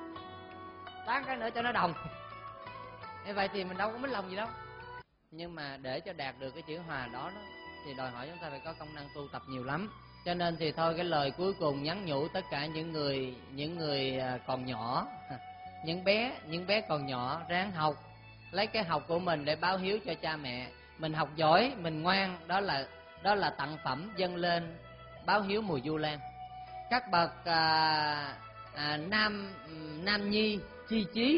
tán cái nữa cho nó đồng. Như vậy thì mình đâu có mất lòng gì đâu. Nhưng mà để cho đạt được cái chữ hòa đó, đó thì đòi hỏi chúng ta phải có công năng tu tập nhiều lắm. Cho nên thì thôi, cái lời cuối cùng nhắn nhủ tất cả những người những người còn nhỏ, những bé những bé còn nhỏ ráng học, lấy cái học của mình để báo hiếu cho cha mẹ. Mình học giỏi, mình ngoan, đó là đó là tặng phẩm dâng lên báo hiếu mùa Vu Lan. Các bậc à, à, nam nam nhi chi chí,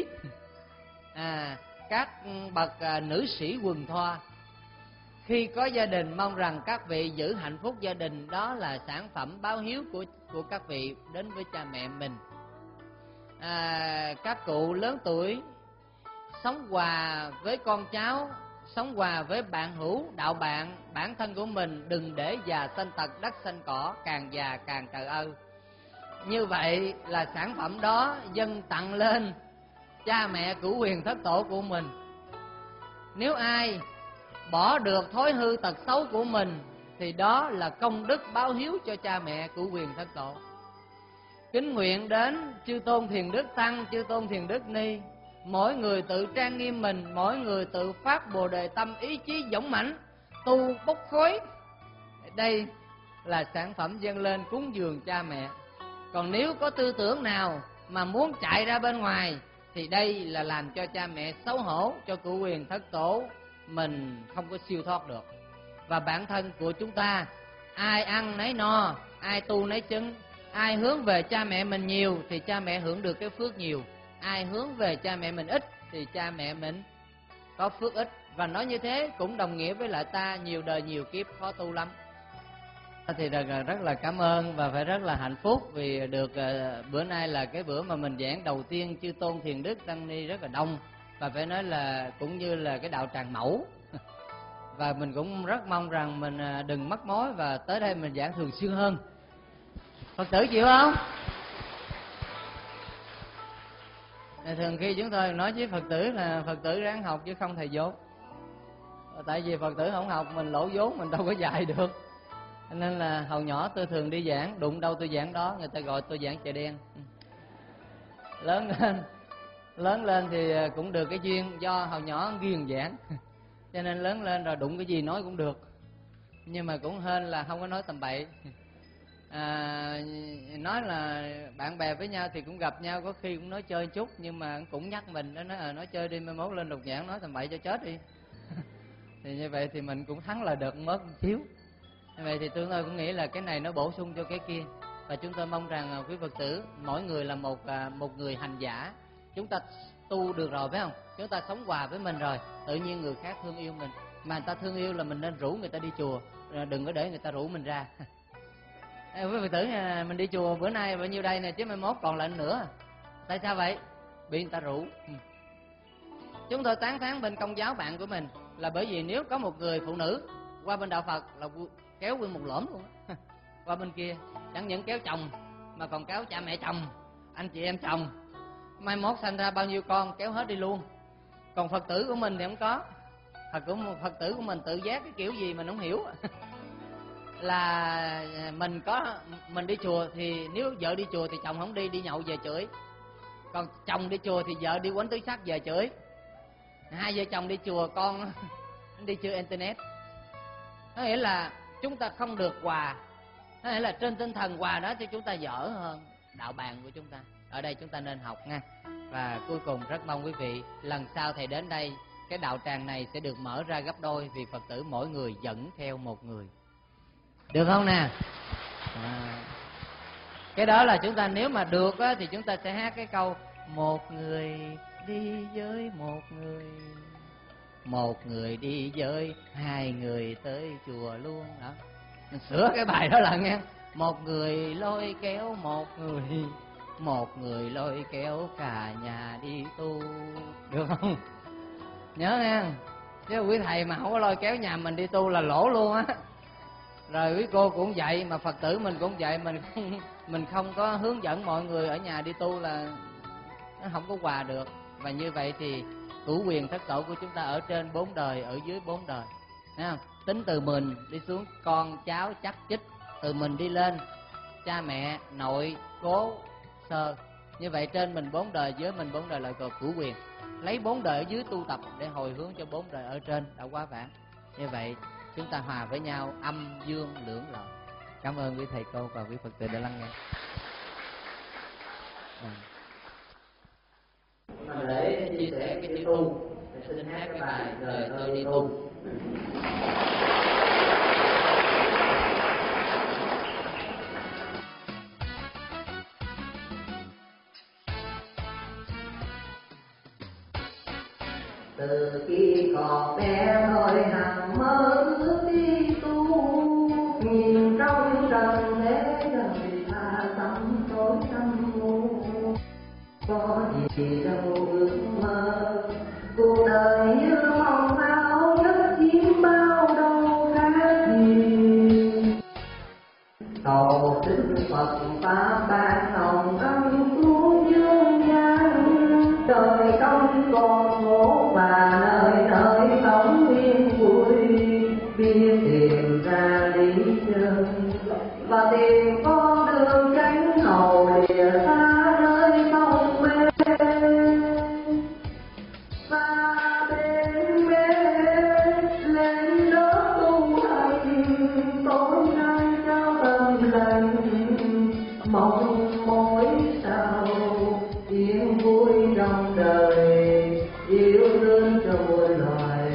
à, các bậc à, nữ sĩ quần thoa, khi có gia đình mong rằng các vị giữ hạnh phúc gia đình, đó là sản phẩm báo hiếu của của các vị đến với cha mẹ mình. À, các cụ lớn tuổi sống hòa với con cháu, sống hòa với bạn hữu đạo bạn, bản thân của mình đừng để già sanh tật đất sanh cỏ, càng già càng trời ơ. Như vậy là sản phẩm đó dâng tặng lên cha mẹ của quyền thất tổ của mình. Nếu ai bỏ được thói hư tật xấu của mình thì đó là công đức báo hiếu cho cha mẹ của quyền thất tổ. Kính nguyện đến chư tôn Thiền Đức Tăng, chư tôn Thiền Đức Ni, mỗi người tự trang nghiêm mình, mỗi người tự phát bồ đề tâm, ý chí dũng mãnh, tu bốc khói. Đây là sản phẩm dâng lên cúng dường cha mẹ. Còn nếu có tư tưởng nào mà muốn chạy ra bên ngoài thì đây là làm cho cha mẹ xấu hổ, cho cụ quyền thất tổ mình không có siêu thoát được. Và bản thân của chúng ta, ai ăn nấy no, ai tu nấy chứng. Ai hướng về cha mẹ mình nhiều thì cha mẹ hưởng được cái phước nhiều, ai hướng về cha mẹ mình ít thì cha mẹ mình có phước ít. Và nói như thế cũng đồng nghĩa với lại ta nhiều đời nhiều kiếp khó tu lắm. Thì rất, rất là cảm ơn và phải rất là hạnh phúc vì được uh, bữa nay là cái bữa mà mình giảng đầu tiên chư tôn Thiền Đức Tăng Ni rất là đông, và phải nói là cũng như là cái đạo tràng mẫu. Và mình cũng rất mong rằng mình uh, đừng mất mối và tới đây mình giảng thường xuyên hơn. Phật tử chịu không? Thường khi chúng tôi nói với Phật tử là Phật tử ráng học chứ không thầy vốn. Tại vì Phật tử không học mình lỗ vốn, mình đâu có dạy được. Nên là hồi nhỏ tôi thường đi giảng, đụng đâu tôi giảng đó, người ta gọi tôi giảng chợ đen. Lớn lên lớn lên thì cũng được cái duyên, do hồi nhỏ ghiền giảng cho nên lớn lên rồi đụng cái gì nói cũng được. Nhưng mà cũng hên là không có nói tầm bậy. À, nói là bạn bè với nhau thì cũng gặp nhau, có khi cũng nói chơi chút, nhưng mà cũng nhắc mình đó, nói, à, nói chơi đi, mai mốt lên độc giảng nói tầm bậy cho chết đi. Thì như vậy thì mình cũng thắng là được mất một xíu. Như vậy thì tôi cũng nghĩ là cái này nó bổ sung cho cái kia. Và chúng tôi mong rằng quý Phật tử mỗi người là một một người hành giả, chúng ta tu được rồi, phải không? Chúng ta sống hòa với mình rồi, tự nhiên người khác thương yêu mình. Mà người ta thương yêu là mình nên rủ người ta đi chùa, đừng có để người ta rủ mình ra. Quý Phật tử mình đi chùa bữa nay bao nhiêu đây nè, chứ mai mốt còn lại nữa. Tại sao vậy? Bị người ta rủ. Chúng tôi tán thán bên Công giáo bạn của mình là bởi vì nếu có một người phụ nữ qua bên đạo Phật là kéo nguyên một lõm luôn. Qua bên kia chẳng những kéo chồng mà còn kéo cha mẹ chồng, anh chị em chồng. Mai mốt sanh ra bao nhiêu con kéo hết đi luôn. Còn Phật tử của mình thì không có. Phật, của, Phật tử của mình tự giác cái kiểu gì mình không hiểu. Là mình có mình đi chùa thì nếu vợ đi chùa thì chồng không đi, đi nhậu về chửi. Còn chồng đi chùa thì vợ đi quánh túi xách về chửi. Hai vợ chồng đi chùa, con đi chơi internet. Có nghĩa là chúng ta không được hòa. Có nghĩa là trên tinh thần hòa đó cho chúng ta dở hơn đạo bàn của chúng ta. Ở đây chúng ta nên học nha. Và cuối cùng rất mong quý vị lần sau thầy đến đây, cái đạo tràng này sẽ được mở ra gấp đôi, vì Phật tử mỗi người dẫn theo một người. Được không nè? À, cái đó là chúng ta nếu mà được á, thì chúng ta sẽ hát cái câu một người đi với một người, một người đi với hai người tới chùa luôn đó. Mình sửa cái bài đó là nghe. Một người lôi kéo một người, một người lôi kéo cả nhà đi tu. Được không? Nhớ nha. Chứ quý thầy mà không có lôi kéo nhà mình đi tu là lỗ luôn á. Rồi quý cô cũng vậy, mà Phật tử mình cũng vậy, mình không mình không có hướng dẫn mọi người ở nhà đi tu là nó không có hòa được. Và như vậy thì cửu quyền thất tổ của chúng ta ở trên bốn đời, ở dưới bốn đời. Thấy không? Tính từ mình đi xuống con cháu chắc chích, từ mình đi lên cha mẹ nội cố sơ. Như vậy trên mình bốn đời, dưới mình bốn đời, lại gọi cửu quyền. Lấy bốn đời ở dưới tu tập để hồi hướng cho bốn đời ở trên, đã quá vãng. Như vậy chúng ta hòa với nhau, âm dương lưỡng lợi. Cảm ơn quý thầy cô và quý Phật tử đã lắng nghe. À. Để chia sẻ cái chữ tu, xin hát cái bài Đời tôi đi tu. Từ khi còn bé tôi hằng mơ ước đi tu, nhìn trong trần thế đời tha tâm tối tâm ngu. Có gì đâu ước mơ, cuộc đời như mong áo nhất chiếm bao đâu khác gì. Cầu xin Phật Pháp ban lòng âm xuống dương gian, trời trong con ngố và nơi nơi sống yên vui, biết tìm ra lý chân và tìm con đường tránh hầu lìa xa nơi không mê. Và bên bên lên đó tu hành, tối nay trao tâm lành, mong mỗi sao yên vui trong đời, yêu thương cho muôn loài.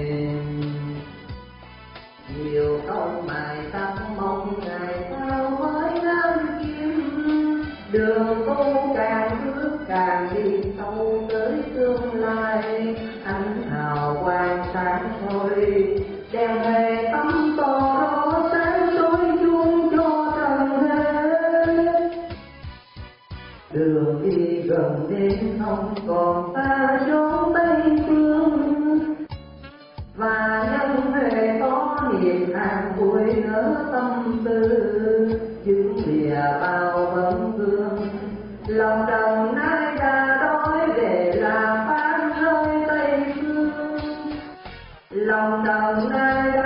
Nhiều công mài tóc mong ngày sao mới năm kim, đường tu càng bước càng đi sâu tới tương lai. Ánh hào quang sáng soi đèn về tâm to rõ sáng soi chuông cho trần thế. Đường đi gần đến không còn ta chốn Tây Phương, và nhân về có niềm an vui ở tâm tư, chứng lìa bao vấn vương. Lòng trần nay đã đói để làm phán rơi Tây Phương, lòng trần nay đã